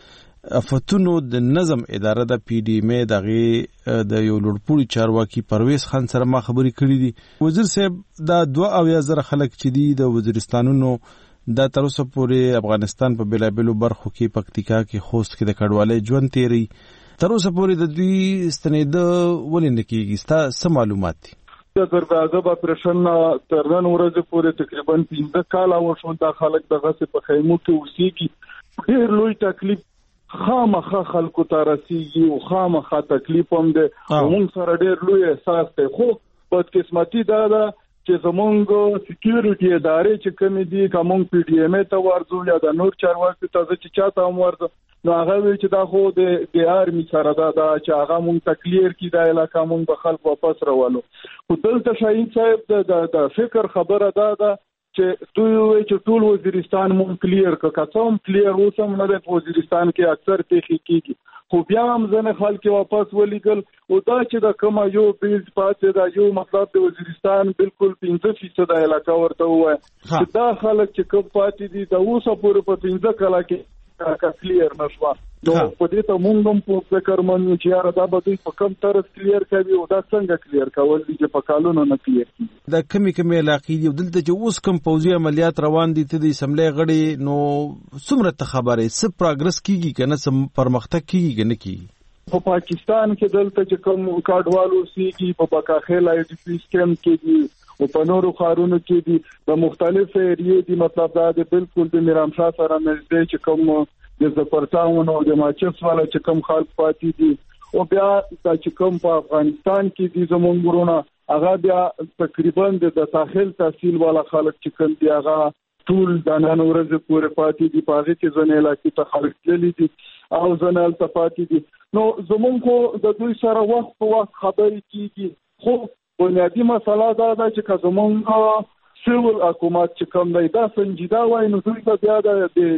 د افتونو د نظم اداره د پی ډی ام دغه د یو لوړپوړي چارواکي پرویز خان سره ما خبرې کړې دي. وزیر صاحب دا 2,000 خلک چې دي د وزیرستانونو دا تر اوسه پورې افغانستان په بلابلو برخو کې پکتیکا کې خوست کې د کډوالۍ ژوند تیری تر اوسه پورې د دوی ستنېده ولې نه کېږي ستا معلومات دي؟ د ګرګاغب اپریشن تر نن ورځې پورې تقریبا 15 کاله وشو دا خلک دغه په خیمو کې اوسېږي. ډېر لوی تکلیف خامخا خلکو ته رسېږي او خامخا تکلیف هم دی موږ سره ډېر لوی احساس دی. خو بدقسمتي دا ده چې زمونږ سکیورټي ادارې چې کومې دي کوم پی ډی ام ته ورځو یا د نور چارواکي ته چې چاته هم ورځو نو هغه وی چې دا خو د آرمي سره دا چې هغه مونږ تکلیر کی دا علاقه مونږ به خلک واپس راولو. خو دلته شاهین صاحب د فکر خبره دا ده چې دوی وی چې ټول وزیرستان مونږ کلیر کړم کلیر اوسم نه د وزیرستان کې اکثر پیښې کیږي خو بیا هم ځنه خلک واپس ولېګل او دا چې د کومه یو بیل پاتې دا یو مطلب د وزیرستان بالکل 15% علاقه ورته وای چې دا خلک چې کوم پاتې دي دا اوسه پورې په 15 کلا کې کلیر نشو نو په دې ته مونږ هم په فکر منو چې یاره دا به دوی په کم طرز کلیر کوي او دا څنګه کلیر کول دي چې په کالونو نه کلیر کیږي. دا کمی علاقې دي دلته چې اوس کوم پوځي عملیات روان دي ته د اسمبلی غړي نو څومره ته خبره څه پروګرس کیږي کنه څه پرمختګ کیږي کنه کیږي؟ په پاکستان کې دلته چې کوم کاډوالو سیږي په بکاخیل آی ډی پی سکیم کې دي او په نورو خارونو کې دي د مختلف ایریې دي مطلب دا د بالکل د میرامشاه سره نږدې چې کوم د زپرتاون او د ماچس والا چې کوم خلک پاتې دي او بیا چې کوم په افغانستان کې دي زمونږ ورونه هغه بیا تقریبا د داخل تحصیل والا خلک چې کوم دي هغه ټول د نن ورځې پورې پاتې دي په هغه کې ځنې علاقې ته خلک تللي دي او ځنه هلته پاتې دي. نو زمونږ د دوی سره وخت په وخت خبرې کیږي خو بنیادی مسله دا ده چې که زمونږ سیول حکومت چې کوم دی دا سنجیده وای نو دوی به بیا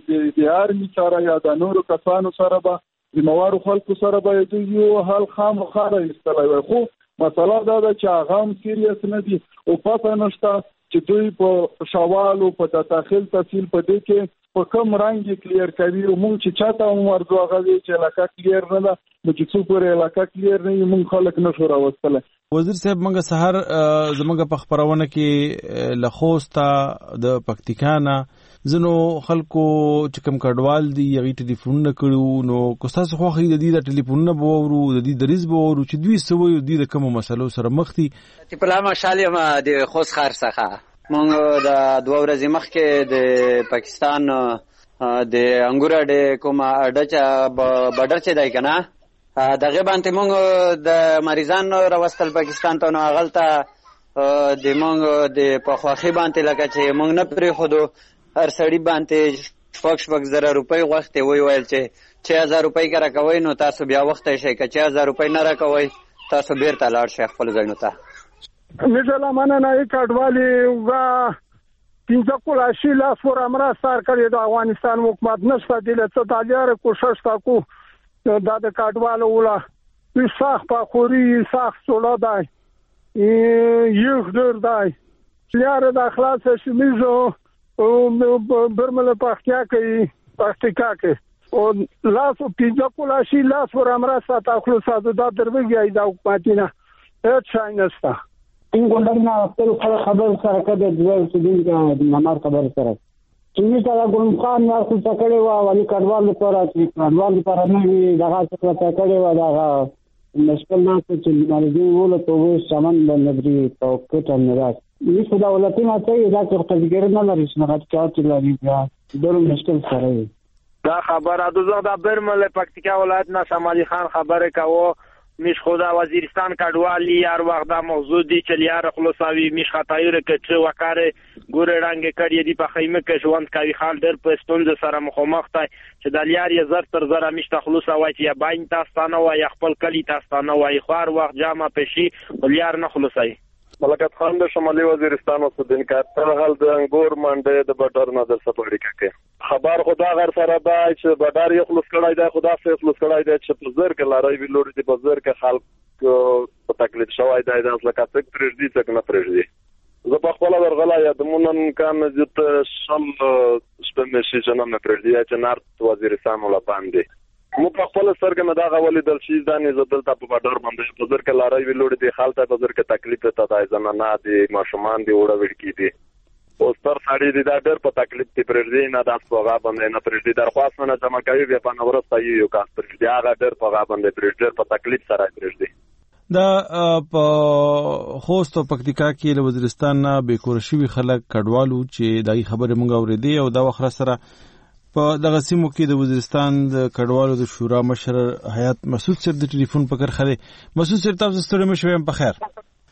د آرمي سره یا د نورو کسانو سره به د موارو خلکو سره به دوی یو حل خامخا راایستلی وای خو مسله دا ده چې هغه هم سیریس نه دي او پته نشته چې دوی په شوال او په داخل تحصیل په دې کې په کوم رنګ کلیر کوي او مونږ چې چاته هم ورځو هغه چې علاقه کلیر نه ده نو چې څو پورې علاقه کلیر نه وي مونږ خلک نشو راوستلی. وزیر صاحب موږ سحر زموږ په خبرونه کې لخوستا د پکتیکانا زنو خلکو چې کوم کډوال دي یغي ټلیفونونه کړو نو کوستاسو خو د دې د ټلیفونونه بورو د دې دریز بورو چې دوی سوي د کوم مسلو سره مخ دي. په لامه شالیم د خوست خار څخه مونږ د 2 ورځې مخکې د پاکستان د انګور د کوم اډچا بارډر چې دی کنه دغه باندې مونږ د مریضان راوستل پاکستان ته نو غلطه د مونږ د پخواخي باندې لکه چې مونږ نه پرې خودو هر سړی باندې 4,000 روپۍ غوښته ویل چې 6,000 روپۍ کرا کوي نو تاسو بیا وخت شي که 6,000 روپۍ نه راکوي تاسو بیرته لاړ شئ خپل ځایونو ته. مثلا مننه کډوالی وګا 15 کلاشي لاس ور امر سار کړی د افغانستان حکومت نشته د څه تاجر کوشش تاکو دا د کډوالو ولا صح په خوري صح سولا دای یو در دای یار د اخلاص شمیزو او برمله پختیا کوي پختیکا کې او لاس 15 کلاشي لاس ور امر سات اخلاص دا دروږي دا حکومتینه هیڅ شای نشته. این ګوندونه خپل خبر سره کده د سودین د نمبر خبر سره چې دا ګوند خان یا څه کړي وا ولی کډوال لپاره چې کډوال لپاره نه وي دغه څه کړي وا دا مشکل نه چې مرګي وله ته سامان باندې او کټه نه راځي یې خدای ولته نه کوي دا چې تفکر نه لري چې نه راځي لري بیا ډېر مشکل سره دا خبره دوزه دا برمل پکتیکا ولایت نه شمالي خان خبره کاوه میش خدا وزیرستان کډوالی هر وخت د موضوع دي چې لیار خلاصوي میش خطایر کې چې وکاره ګور رنگ کړی دی په خیمه کې ژوند کوي خال ډېر په ستونزه سره مخامخ دی چې د لیار یې زر تر زر میش تخلص وای چې یا باین تاسو نه وای خپل کلی تاسو نه وای خو هر وخت جامه پېشي لیار نه خلاصي. ملکت خان د شمالي وزیرستان اوسیدونکی تر حال د انګور منډه د بټر نه در څخه اړیکه کوي خبر خدا غیر سره دا چې بټر یو خلص کړای دی خدا سه خلص کړای دی چې په زر کې لاري وی لوري دی په زر کې خلک په تکلیف شوای دی د اصل کا څک پرېږدي څک نه پرېږدي زه په خپل ورغلا یادمون کان جت شم سپمشي جنم نه پرېږدي چې نارت وزیرستان ولا باندې مو په خپل سرګه مدا غولې دل شي ځانې زدل ته په بډر باندې په ذکر لارای وی لوړ دي خالته په ذکر تکلیف ته دای زنانه دي ماشومان دي وړه وړکی دي او ستر ساړي دي دا ډېر په تکلیف ته پرېږدي نه داس په غا باندې نه پرېږدي درخواست نه جمع کوي بیا په نورسته یو کاس پرېږدي هغه ډېر په غا باندې پرېږدي په تکلیف سره پرېږدي دا په خوست او پکتیکا کې له وزیرستان نه بیکور شوی خلک کډوالو چې دغه خبره مونږ اورېدې او دا وخت سره په دغه سیمو کې د وزیرستان د کډوالو د شورا مشر حیات مسعود صاحب د ټلیفون په کر خله مسعود صاحب تاسو ستړي مشوي په خیر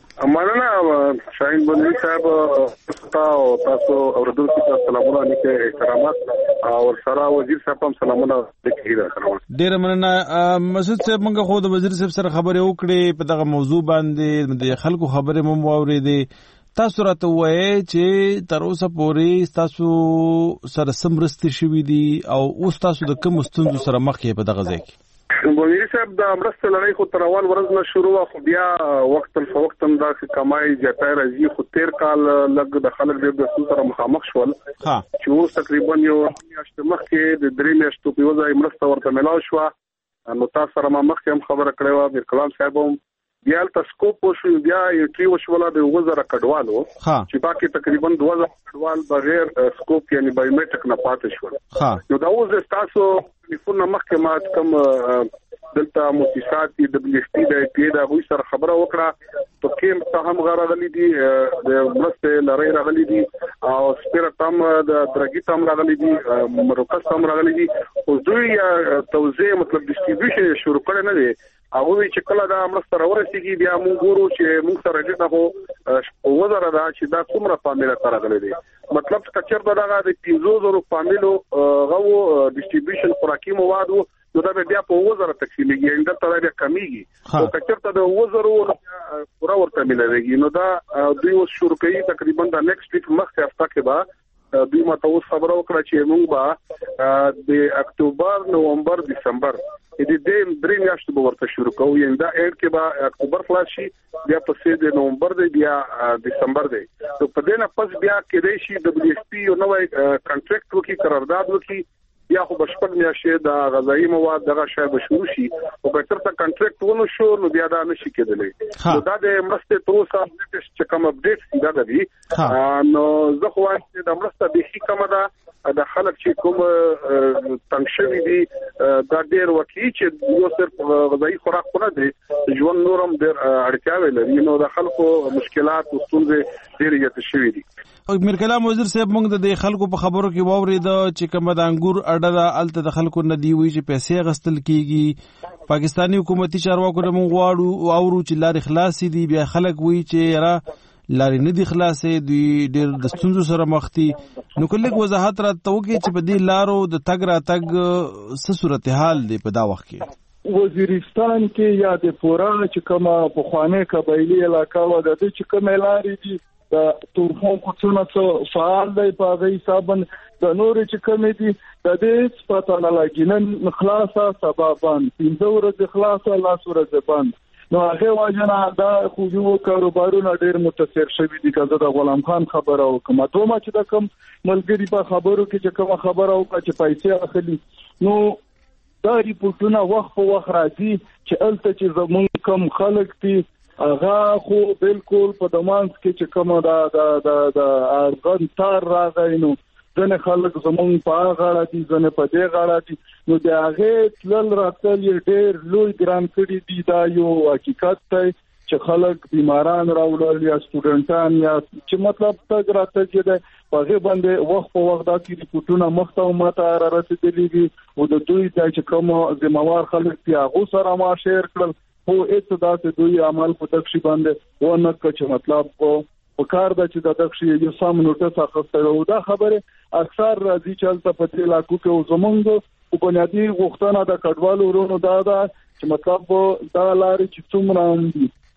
مننه شاهین بندي صاحب تاسو اوردونکو ته سلامونه لیکه احترامات او سره وزیر صاحب هم سلامونه لیکه ډیر مننه مسعود صاحب موږ خو د وزیر صاحب سره خبرې وکړې په دغه موضوع باندې د خلکو خبرې مو واورېدې تاسو راته وایي چې تر اوسه پورې تاسو سره سمرستي شوي دي او اوس تاسو د کوم ستونزو سره مخ کې په دغه ځای کې وزیر صاحب د مرسته لړۍ خو تر اول ورځ نه شروع خو بیا وخت هم دا کمای زیاتای راځي خو تیر کال لګ د خلک د سره مخامخ شول چې اوس تقریبا یو میاشت مخکې د 3 میاشتو په وځای مرسته ورته ملاو شو نو تاسو سره مخکې هم خبره کړې و میر کلام صاحب هم بیا تاسکوپ شو بیا یو ټری وشوله د وزره کډوالو چې باقي تقریبا 2000 کډوال بغیر سکوپ یعنی بایومټریک نه پاتې شول نو دا اوس تاسو ټلیفون مخکې ما کوم دلته مؤسسات د WFP د پی دا غوي سره خبره وکړه په کیم ته هم غراغلي دي د مرسته لړۍ راغلي دي او سپیرټ هم د درګي تام راغلي دي مرکز تام راغلي دي او دوی توزیع مطلب ډیسټریبیوشن شروع کړي نه دي هغه چې کله دا مرسته راورسیږي بیا موږ ګورو چې موږ سره دغه وزره دا چې دا څومره فامیل سره غلي دي مطلب کچر دغه د 500 فامیلو غو ډیسټریبیوشن خوراکي مواد نو دا بیا په وزره تقسیمېږي انده تر بیا کمیږي او کچر ته د وزرو پورا ورته مليږي نو دا دوی اوس شروع کوي تقریبا د نیکسټ ویک مخکې هفته کې به دوی ماته اوس خبره وکړه چې موږ به د اکتوبر نومبر دسمبر دې درې میاشتې به ورته شروع کوو یعنی دا اډ کې به اکتوبر خلاص شي بیا پسې د نومبر دی بیا دسمبر دی نو په دې نه پس بیا کېدای شي WFP یو نوې کانټریکټ وکړي قرارداد وکړي یا خو بشپړ میاشتې د غذایی مواد دغه شی به شروع شي او به تر څو کانټریکټ ونه شو نو بیا دا نشي کېدلی نو دا د مرسته تروسه چې کوم اپډیټ دا دی نو زه خو وایم چې د مرسته به هیڅ کومه ده د خلک چې کوم تنګ شوي دي دا ډېر وکړي چې یو صرف غذایی خوراک نه دی ژوند نورم ډېر اړتیاوې لري نو د خلکو مشکلات او ستونزې ډېرې زیاتې شوي دي میر کلام وزیر صاحب موږ د خلکو په خبرو کې واورید چې کوم د انګور اډه د الته د خلکو نه دی وی چې پیسې غستل کیږي پاکستانی حکومتي چارواکو موږ غواړو او چې لارې خلاصې دي بیا خلک وی چې را لارې نه دي خلاصې دوی ډېر د ستونزو سره مخ دي نو کله وضاحت راته وکړي چې په دې لارو د تګ را تګ څه صورتحال دی په دا وخت کې وزیرستان کې یا د پورا چې کومه پخوانۍ قبایلی علاقه و د چې کومه لارې دي د تورخم کوڅونه فعال دی په هغه حساب د نور چې کمې دي د دې پته نه لګي نن خلاصه سبا بند 15 ورځې خلاصه لاس ورځې بند نو هغه واجنه دا خو یو کاروبارونه ډېر متاثر شوي دي کله د غلام خان خبره وکم دومره چې د کوم ملګری په خبرو کې چې کوم خبره وکړه چې پیسې اخلي نو دا ریپورتونه وخت په وخت راځي چې الته چې زمونږ کم خلک دي هغه خو بالکل په دمانس کې چې کومه د ارغن تار راغی نو ځنه خلک زمونږ په غاړه دي ځنه په دې غاړه دي نو د هغه تلل راتل ډېر لوی ګران کړي دي دا یو حقیقت دی چې خلک بیماران راوړل یا سټوډنټان یا چې مطلب تګ راته چې په هغه باندې وخت په وخت دا کې ریپورتونه مخته ماته را رسیدلي دي او د دوی چې کوم ذمہوار خلک دي هغه سره ما شیر کړل خو هیڅ داسې دوی عمل په تخشي باندې ونه کچ مطلب په کار د چې د تخشي یو سم نوټس اخیستل او دا خبره اکثر راځي چې تل په دې علاقو کې زمونږ په بنیادی غوښتنه د کډوالو ورونو دا چې مطلب دا لارې چې څومره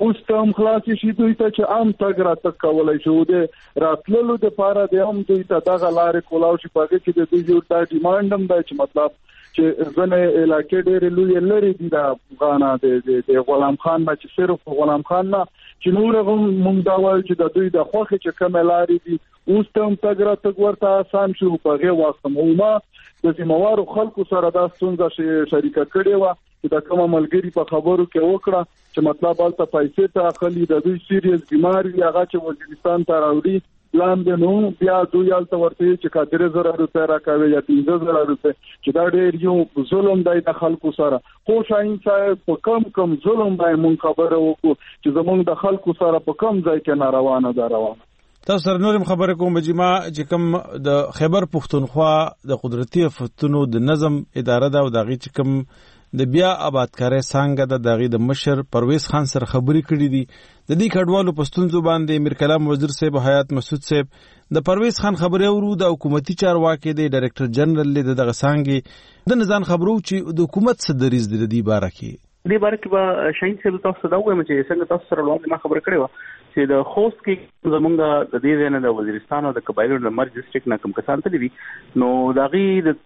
اوس هم خلاص شي دوی ته چې عام تګ راتګ کولای شو د راتللو د لپاره د هم دوی ته دغه لارې کولاو شي په کې د دوی یو د ډیماند هم دی چې مطلب چې ځنه علاقې ډېرې لوی لري دي د افغان د غلام خان نه چې صرف غلام خان نه چې نور هم مونږ دا وایو چې د دوی د خوخه چې کوم لارې دي اوس ته تګ راتګ ورته آسان شو په غو واسطه ما د سیموارو خلکو سره دا ستونزه شریکه کړې و چې د کوم ملګری په خبرو کې وکړه چې مطلب البته پیسې ته اخلي د دوی سیریس بیماری هغه چې وزیرستان ته راوړي لاندې نو بیا دوی الته ورته چې 4000 روپیا راکوي یا 15000 روپیا چې دا ډېر یو ظلم دی د خلکو سره خو شاهین صاحب په کم ظلم باندې مونږ خبره وکړو چې زمونږ د خلکو سره په کم ځای کې ناروانه ده روانه تاسو سره نورم خبره کوم بجما چې کوم د خیبر پښتونخوا د قدرتي فتونو د نظم اداره دا او دغه چې کوم د بیا آبادکاري څنګه د دغه د مشر پرویز خان سره خبرې کړې دي د دې کډوالو پښتونزو باندې میر کلام وزیر صاحب حیات مسعود صاحب د پرویز خان خبره ورو د حکومتي چارواکي د ډایریکټر جنرال له دغه څنګه د نظام خبرو چې د حکومت صدریز د دې باره کې دې باره کې به شاهین صاحب تاسو دا وایم چې څنګه تاسو سره وړاندې ما خبره کړې و چې د خوست کې زمونږ د دې نه د وزیرستان او د قبایلو د مرج ډسټریکټ نه کوم کسان تللی دي نو دا غي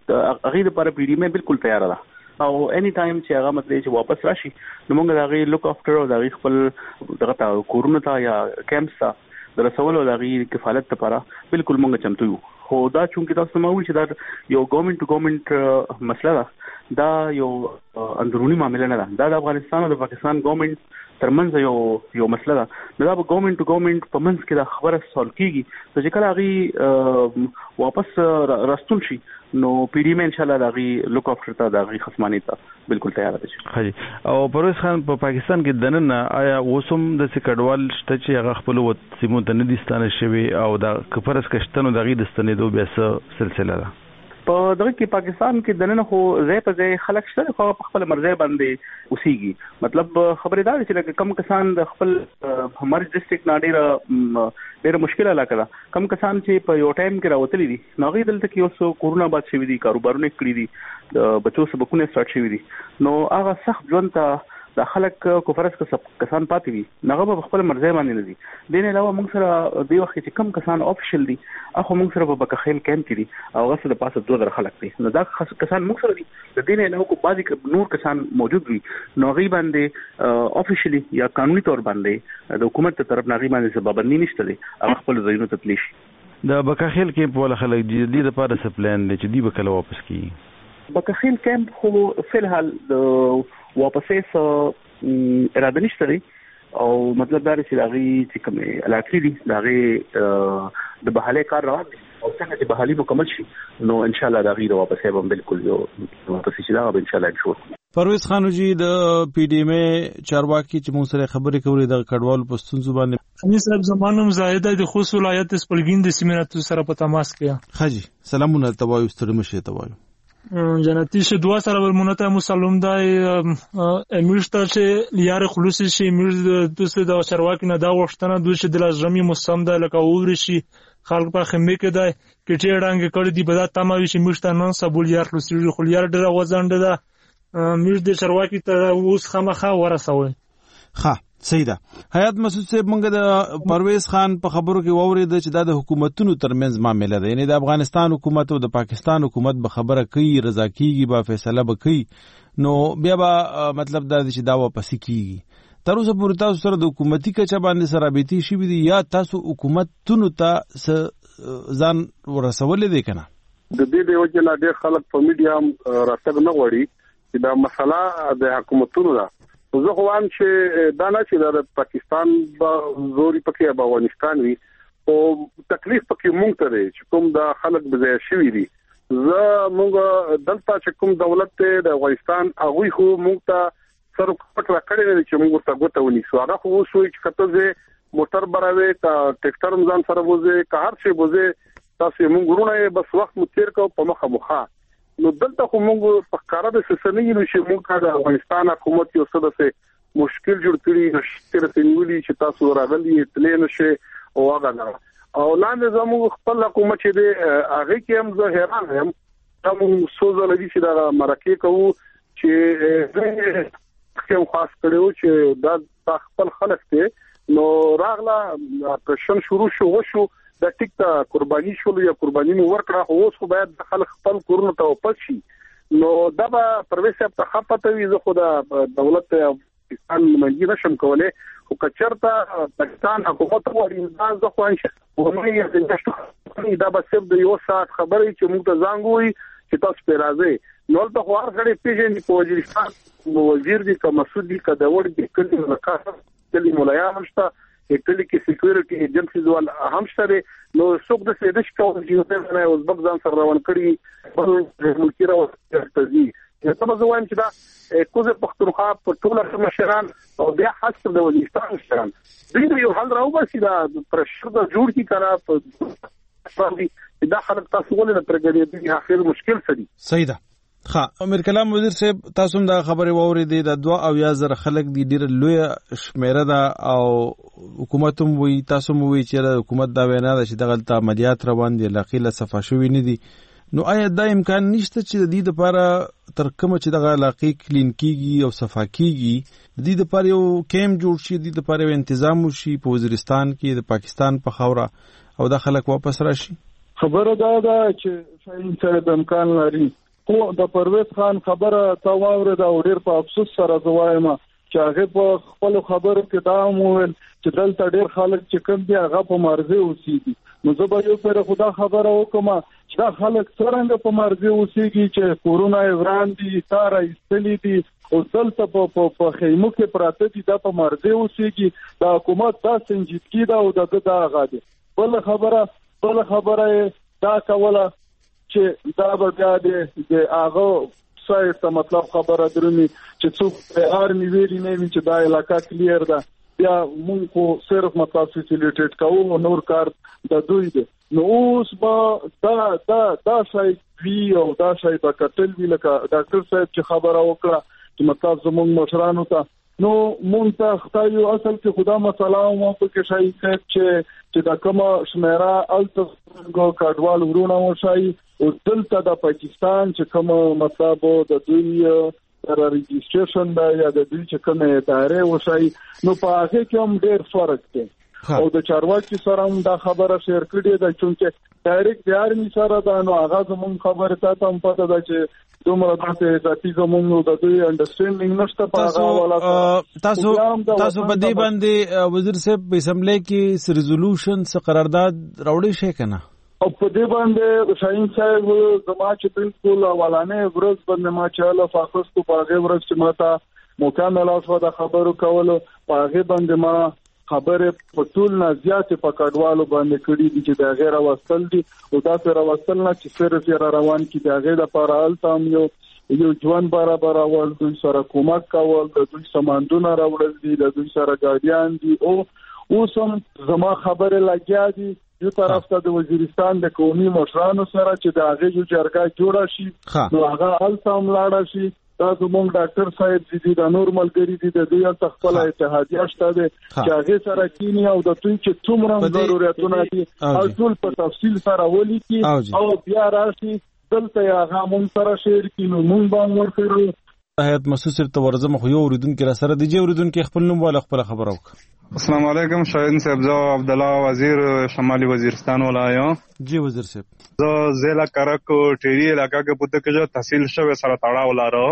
د لپاره پی ډی مې بالکل تیار ده او اني ټایم چې هغه مطلب چې واپس راشي نو موږ دا غي لوک افټر او دا غي خپل دغه کورونه ته یا کیمپس ته د رسول او دا غي کفالت لپاره بالکل موږ چمتو یو خو دا چونکه تاسو مو چې دا یو ګورنمنت ټو ګورنمنت مسله ده دا یو اندرونی معاملې نه ده دا د افغانستان او د پاکستان ګورنمنت ترمنځ یو مسله ده دا به ګورنمنت ټو ګورنمنت په منځ کې دا خبره سول کیږي چې کله هغه واپس راستون شي نو پی ډی مې ان شاء الله دا غي لوک افټر ته دا غي خصمانی ته بالکل تیار دي خاجي او پرویز خان په پاکستان کې دننه آیا وسوم د سکډوال شته چې هغه خپل سیمو ته نه دي ستانه شوی او دا کفرس کشتنو د غي د ستنېدو بیا څه سلسله ده په دغه کې پاکستان کې دننه خو ځای په ځای خلک شته خو په خپل مرزه باندې اوسېږي مطلب خبره دا چې کم کسان د خپل همر ډسټریکټ نه ډېر مشکل علاقه ده کم کسان چې په یو ټایم کې راوتلي دي نو غي دلته کې اوس کورونا باد شوی دي کاروبارونه کړی دي بچو سبقونه سٹارټ شوی دي نو هغه سخت ژوند ته د خلک کوفرس کسان پاتې وي نغه په خپل مرزه باندې نه دي دین علاوه موږ سره دی وخت چې کم کسان افیشل دي اخو موږ سره په بکخیل کیمپ کې دي او غسه د پاسه 2000 خلک دي نو دا کسان موږ سره دي د دین علاوه کو بعضی نور کسان موجود وي نو غي باندې افیشلی یا قانوني تور باندې د حکومت تر طرف نغي باندې سبب نشته دي هغه خپل ځایونو ته تلی شي د بکخیل کیمپ ول خلک دي د پاره سپلان دي چې دی بکله واپس کی بکخیل کیمپ خو فلحال واپسې اراده نشته لري او مطلب دا چې داغي چې کوم علاقې دي داغي د بحاله کار روان دي او څنګه چې بحالي مکمل شي نو ان شاء الله داغي د واپسې هم بالکل یو واپسې شي دا ان شاء الله انشور پرویز خان جی د پی ډی مې چارواکي چې موږ سره خبرې کوي د کډوالو پښتون زبان امي صاحب زمانم زاهد د خوست ولایت سپلګین د سیمینات سره په تماس کې خاجي سلامونه توایو ستړي مشه توایو جنتی شه دوا سره ورمنته مسلم دای امیرشته چې لیار خلوصي شي امیر د چارواکي نه دا وښتنه دوی چې د لازمي مسلم د لکه وګري شي خلک په خمه کې دای کټي ډنګ کړي دی بدا تماوي شي مشته نن سبول یار خلوصي خلیار ډره وزند ده امیر د چارواکي ته اوس خامخا ورسوي ها سیدا حیات مسعود صاحب موږ د پرویز خان په خبرو کې وورید چې د حکومتونو ترمنځ معاملې ده یعنی د افغانستان حکومت او د پاکستان حکومت به خبره کوي رضا کیږي به فیصله به کوي نو بیا به مطلب دا چې دا واپس کیږي تر اوسه پورې تاسو سره د حکومتي کچه باندې سرابطي شي وي یا تاسو حکومتونو ته ځان ورسولې دي کنه د دې وجه نه ډېر خلک په میډیا راځي نه وړي چې دا مسله د حکومتونو ده زه خو وایم چې دا نه چې د پاکستان به زوري پکې به افغانستان وي او تکلیف پکې مونږ ته دی چې کوم د خلک بځای شوی دي زه مونږ دلته چې کوم دولت ته د افغانستان هغه خو مونږ ته سره پټ راکړی دی چې مونږ ته غوته ونی سو هغه خو وسوي چې کته زه موټر براوي کا ټریکټر مزان سره وځي کا هر شي وځي تاسو مونږ ورونه بس وخت مو تیر کو په مخه نو دلته خو موږ په کار د سسنې نشي موږ د افغانستان حکومت یو څه د مشکل جوړ کړی نشته تنولي چې تاسو راغلي تلې نشي او هغه نه او لاندې زموږ خپل حکومت چې د هغه کې هم زه حیران یم موږ سوزل دي چې دا مرکه کوو چې کې خاص کړو چې دا خپل خلک ته نو راغلا پرشن شروع شو د ټیک ته قرباني شول یا قرباني مو ورکړه خو اوس خو باید خلک خپل کورونه ته واپس شي نو دا به پرویز صاحب ته خپته وي زه خو د دولت پاکستان منځي نشم کولای خو کچرته پاکستان حکومت وړي دا زه خو دا به صرف د یو ساعت خبرې چې موږ ته زنګ وي چې تاسو په راځي نو ته خو هر غړي پیژنې په وزیرستان وزیر دي که مسعود دي که داوود دي کلی ملکات کلی مولایان شته کلی کې سکیورټي ایجنسیز ول هم شته نو څوک د سیده شکو چې نه اوس بغداد سره روان کړي بل ملکی راوځي ته به وایم چې دا کوزه پختونخوا په ټوله مشران او بیا حسب د وزیرستان مشران دوی یو حل راوباسي دا پرشر د جوړ کی کړه دا خلک تاسو ولې پرګړې دي اخر مشکل سړي صحیح ده ښه امیر کلام وزیر صاحب تاسو دا خبره واورېدې د 2,000 خلک دی ډیر لوی شمیره ده او حکومت هم وی تاسو مو وی چې حکومت دا وینا ده چې دغه عملیات روان دي لاقیله صفه شوی نه دي نو آیا دا امکان نشته چې د دې لپاره تر کومه چې دغه علاقې کلین کیږي او صفا کیږي د دې لپاره یو کیم جوړ شي د دې لپاره یو تنظیم وشي په وزیرستان کې د پاکستان په خوره او د خلک واپس راشي خبره دا ده چې شاین صاحب امکان لري خو د پرویز خان خبره تا واورېده او ډېر په افسوس سره زه وایم چې هغه په خپلو خبرو کې دا هم وویل چې دلته ډېر خلک چې کوم دي هغه په مرزي اوسېږي نو زه به یو پرې خو دا خبره وکړم چې دا خلک څرنګه په مرزي اوسېږي چې کورونه یې وران دي تار ایستلي دي او دلته په خیمو کې پراته دي دا په مرزي اوسېږي د حکومت دا سنجیدګي ده او د دا هغه دی بل خبره دا کوله چې دا به بیا د هغه سایت ته مطلب خبره درني چې څوک آرمي ویلي نه وي چې دا علاقه کلیر ده بیا مونږ خو صرف مطلب فیسیلیټیټ کوو او نور کار د دوی دی نو اوس به دا شای وی او دا شای به کتل وی لکه ډاکټر صاحب چې خبره وکړه چې مطلب زمونږ مشرانو ته نو مونږ ته خدای اصل کې خدا مسله مو په کې شای چې دا کومه شمیره الته کډوال ورونه وشای او دلته د پاکستان چې کومه مطلب د دوی سره ريجستریشن دا یا د دوی چې کومه ادارې وشای نو په هغه کې هم ډېر فرق دی او د چارواکي سره هم دا خبره شیر کړې ده چې ډایرکټ د آرمي سره دا نو هغه زموږ خبره ته هم پته ده چې دومره داسې ذاتي زموږ د دوی انډرسټینډینګ نشته په هغه حواله تاسو په دې باندې وزیر صاحب په اسمبلی کې ریزولوشن څخه قرارداد راوړی شي کنه او په دې باندې شاهین صاحب زما چې بالکل اولانې ورځ باندې ما چاله فاکستو په هغه ورځ چې ماته مکمل اوسه د خبرو کولو په هغه باندې ما خبره په ټول نه زیاتې په کډوالو باندې کړي دي چې د غیر واستل دي او دا پر واستل نه چې صرف یې روان کی د غیر لپاره التام یو ځوان برابر اول دوی سره کومک کول د دوی ساماندونه راوړل دي د دوی سره ګاډیان دي او اوسم زما خبره لګیا دي یو طرف ته د وزیرستان د قومي مشرانو سره چې د هغه یو جرګه جوړه شي نو هغه التام لاړ شي دا زموږ ډاکټر صاحب دي د نورمال ګری دي د دوی خپل اتحادیه شته دي چې هغه سره کینی او د دوی چې څومره ضرورتونه دي او ټول په تفصیل سره ولیکي او بیا راشي دلته هغه مونږ سره شیر کینو مونږ باندې ورکړو حیات محسوس ته ورزم خو یو اوریدونکو را سره دی اوریدونکو خپل نوم ولا خپل خبر وک السلام علیکم شاهین صاحب زه عبدالله وزیر شمالی وزیرستان ولایا جی وزیر صاحب زه ضلع کرک ټیری علاقہ کې پته کې تحصیل شوه سره تړاو لاره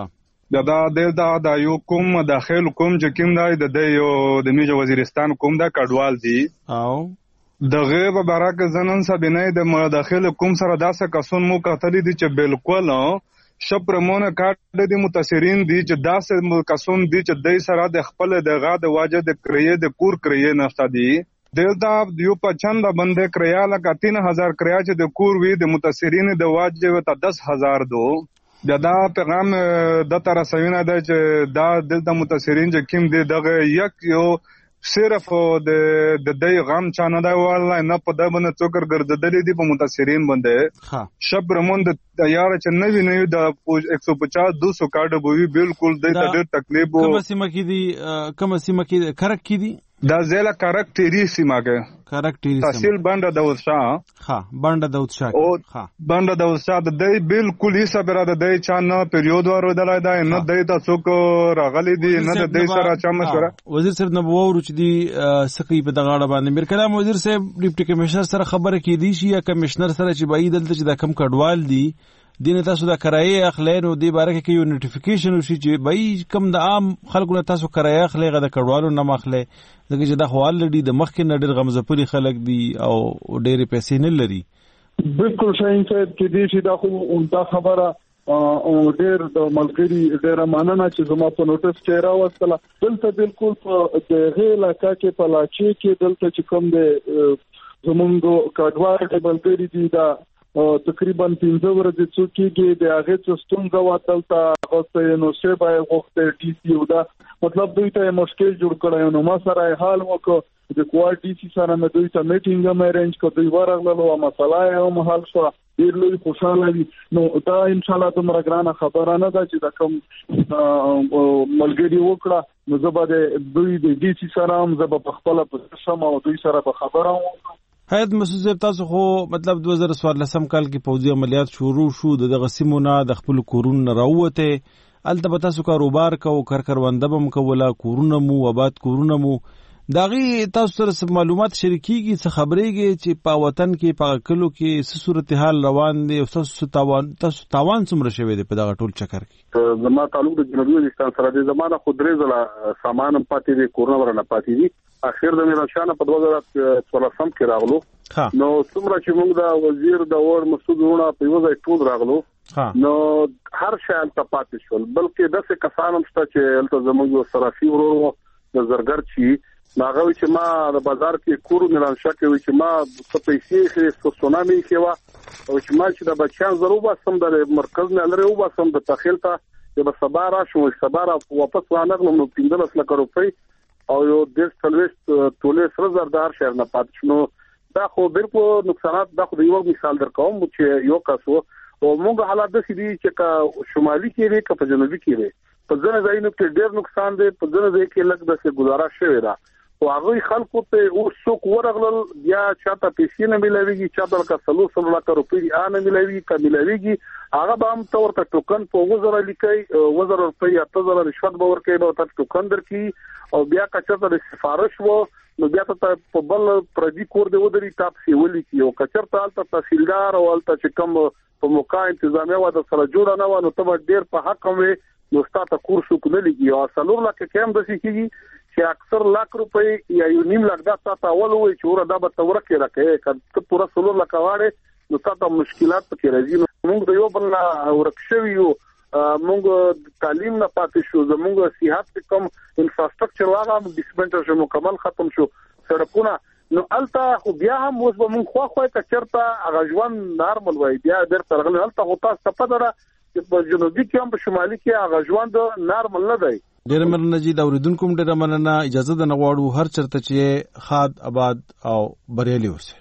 ها دا یو کوم داخل کوم چې کوم د یو د میجو وزیرستان کوم دا کډوال دي او د غیب برک زنن سبینه د مداخل کوم سره داسه کسون مو کتلی دي چې بالکل شپرمونه کاټ د متاثرین دي چې داسه کسون دي چې دای سره د خپل دغه د واجب د کریه د کور کریه نشته دي دلته یو پچند باندې کریا لکه 3000 کریا چې د کور وی د متاثرین د واجب ته 10000 دو دا پیغام د تر سوینه ده چې دا دلته متاثرین چې کوم دي دغه یو صرف د دې غم چانه دا والله نه په د باندې څوکر ګرځدلې دي په متاثرین باندې شبرمون د تیار چې نوی نوی د 150-200 کارډ بووي بالکل د ډېر تکلیف کوم سیمه کې دي کرک کې دي دا زیلا کاراکټری سیمه کې کاراکټری تحصیل بنده داود شاه ها بنده داود شاه ها بنده داود شاه د دې بالکل هیڅ خبره د دې چانه پیریود ورو دلای دا نه د دې تاسو راغلي دي نه د دې سره چا مشوره وزیر صاحب نو وورو چې دی سکی په دغه اړه باندې میر کلام وزیر صاحب ډیپټي کمشنر سره خبره کې دي شي یا کمشنر سره چې بای دلته چې د کم کډوال دي دینه تاسو د کرایه اخلین او دی بارکه کې یو نوټیفیکیشن وشي چې بای کم د عام خلکو نه تاسو کرایه اخلي غو د کډوالو نه مخله دغه چې د خوال لري د مخ کې نډر غمزپوري خلک دي او ډېر پیسې نه لري بالکل شاین صاحب کې دي چې دا خو دا خبره او ډېر د ملګری ډېر ماننه چې زما په نوټس کې راوستله دلته بالکل په دغه علاقې کې په لاچي کې دلته چې کوم د زمونږ کډوال د ملګری دي دا تقریبا 15 ورځې څوکیږي د هغه څه ستونزه واتلته غوښته نو څه به غوښته ټي سي او دا مطلب دوی ته مشکل جوړ کړی نو ما سره حال وکړ د کوالټي سي سره مې دوی ته میټینګ هم ارینج کړ دوی ورغلل او مسله هم حل شو ډیر لوی خوشاله دي نو دا ان شاء الله تمره ګرانه خبره نه ده چې دا کوم ملګری وکړه نو زبده دوی د ډي سي سره هم زب په خپل په سم او دوی سره په خبره وکړه حید مسعود صاحب تاسو خو مطلب 2014 کال کې پوځي عملیات شروع شو د غسیمونه د خپل کورونه راوته البته تاسو کاروبار کو کارونده بم کوله کورونه مو آباد کورونه مو داغي تاسو سره معلومات شریکيږي څه خبرېږي چې په وطن کې په کلو کې څه صورتحال روان دي او تاسو تاوان څومره شوی دی په دغه ټول چکر کې زما تعلق د جنوبي وزیرستان سره د زمانه خودري زلا سامان پاتې دي کورونه ورنه پاتې دي اخر د میرشانه په 2014 کې راغلو نو څومره چې موږ د وزیر د اور مسعود ورونه په یو ځای ټول راغلو نو هر شان ته پاتې شول بلکې دغه کسانم شته چې الته زموږ صرافي ورو د زرګر چی ناغوي چې ما د بازار کې کور ملان شکه وي چې ما په پیسې کې سونامي کې وا او چې ما چې د بچیان ضرورت سم د مرکز نه لري او سم د تخیل ته د صبر شو صبر واپس وانغلم نو 15 لک روپۍ او یو د سلويست ټوله سره زردار شهر نه پات شنو دا خو بالکل نقصانات دا خو یو مثال درکوم چې یو کاسو او موږ حالات د سړي چې شمالي کې لري که په جنوبي کې لري په ځینې ځایونو کې ډېر نقصان دی په ځینې ځای کې لږ د څه گزاره شوی دا او هغه خلکو ته او څوک ورغلل بیا چاته پیسې نه ملويږي چاته کا 300 لک روپۍ نه ملوي کا ملويږي هغه به هم تور ته ټوکن په وزره لیکي وزره روپۍ 8000 رشوت به ورکړي نو ته ټوکن درکې او بیا کچته د سفارش وو نو بیا ته په بل پردي کور دی ودري تاسو ولي کی او کچرته الته تحصیلدار او الته چې کوم په موقع انتظامیه و د سره جوړ نه و نو ته ډیر په حق وي نو ستاسو کور شو کنه لګي او څلور لک کم د سکیږي چې اکثر لک روپۍ یا یو نیم لک دا تاسو اول وي چې ور دا به تور کې راکې کله پورا څلور لک واړې نو تاسو مشکلات پکې راځي موږ د یو بل ورکشوي یو موږ تعلیم نه پاتې شو زموږ صحت کم انفراستراکچر واغه ډیسمنټر شو مکمل ختم شو سړکونه نو الته خو بیا هم اوس به موږ خو کچرته غژوان نارمل وای بیا در ترغل الته هوتا سپدره په جنوبي کې هم په شمالي کې غژوان د نارمل نه دی ډېر مننه جی دا اوریدونکو هم ډېر مننه اجازه د نغواړو هر چرته چې خاد آباد او بریالي اوسه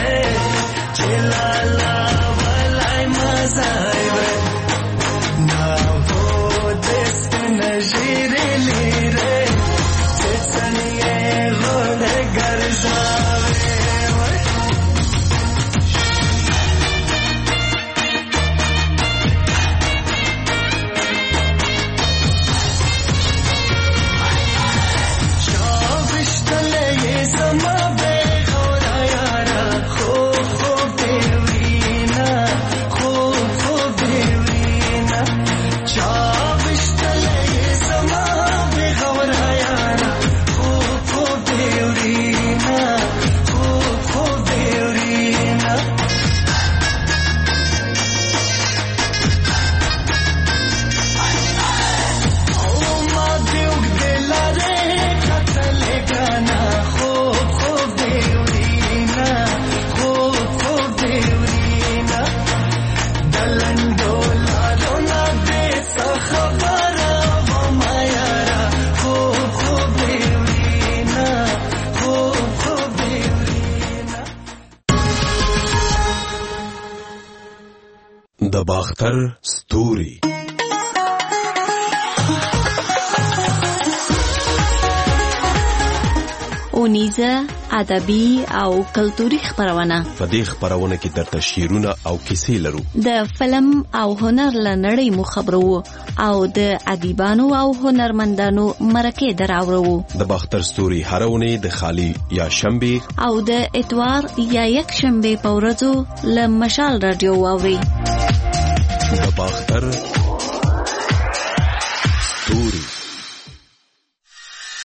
Nah د باختر ستوري. اونیزه ادبي او کلتوري خبرونه. په دې خبرونه کې درته شعرونه او کیسې لرو. د فلم او هنر لنړۍ مو خبرو او د ادیبانو او هنرمندانو مرکه دراوړو. د باختر ستوري هرونه د خالی یا شنبه او د اتوار یا یک شنبه په ورځو له مشال رادیو واوري. د باختر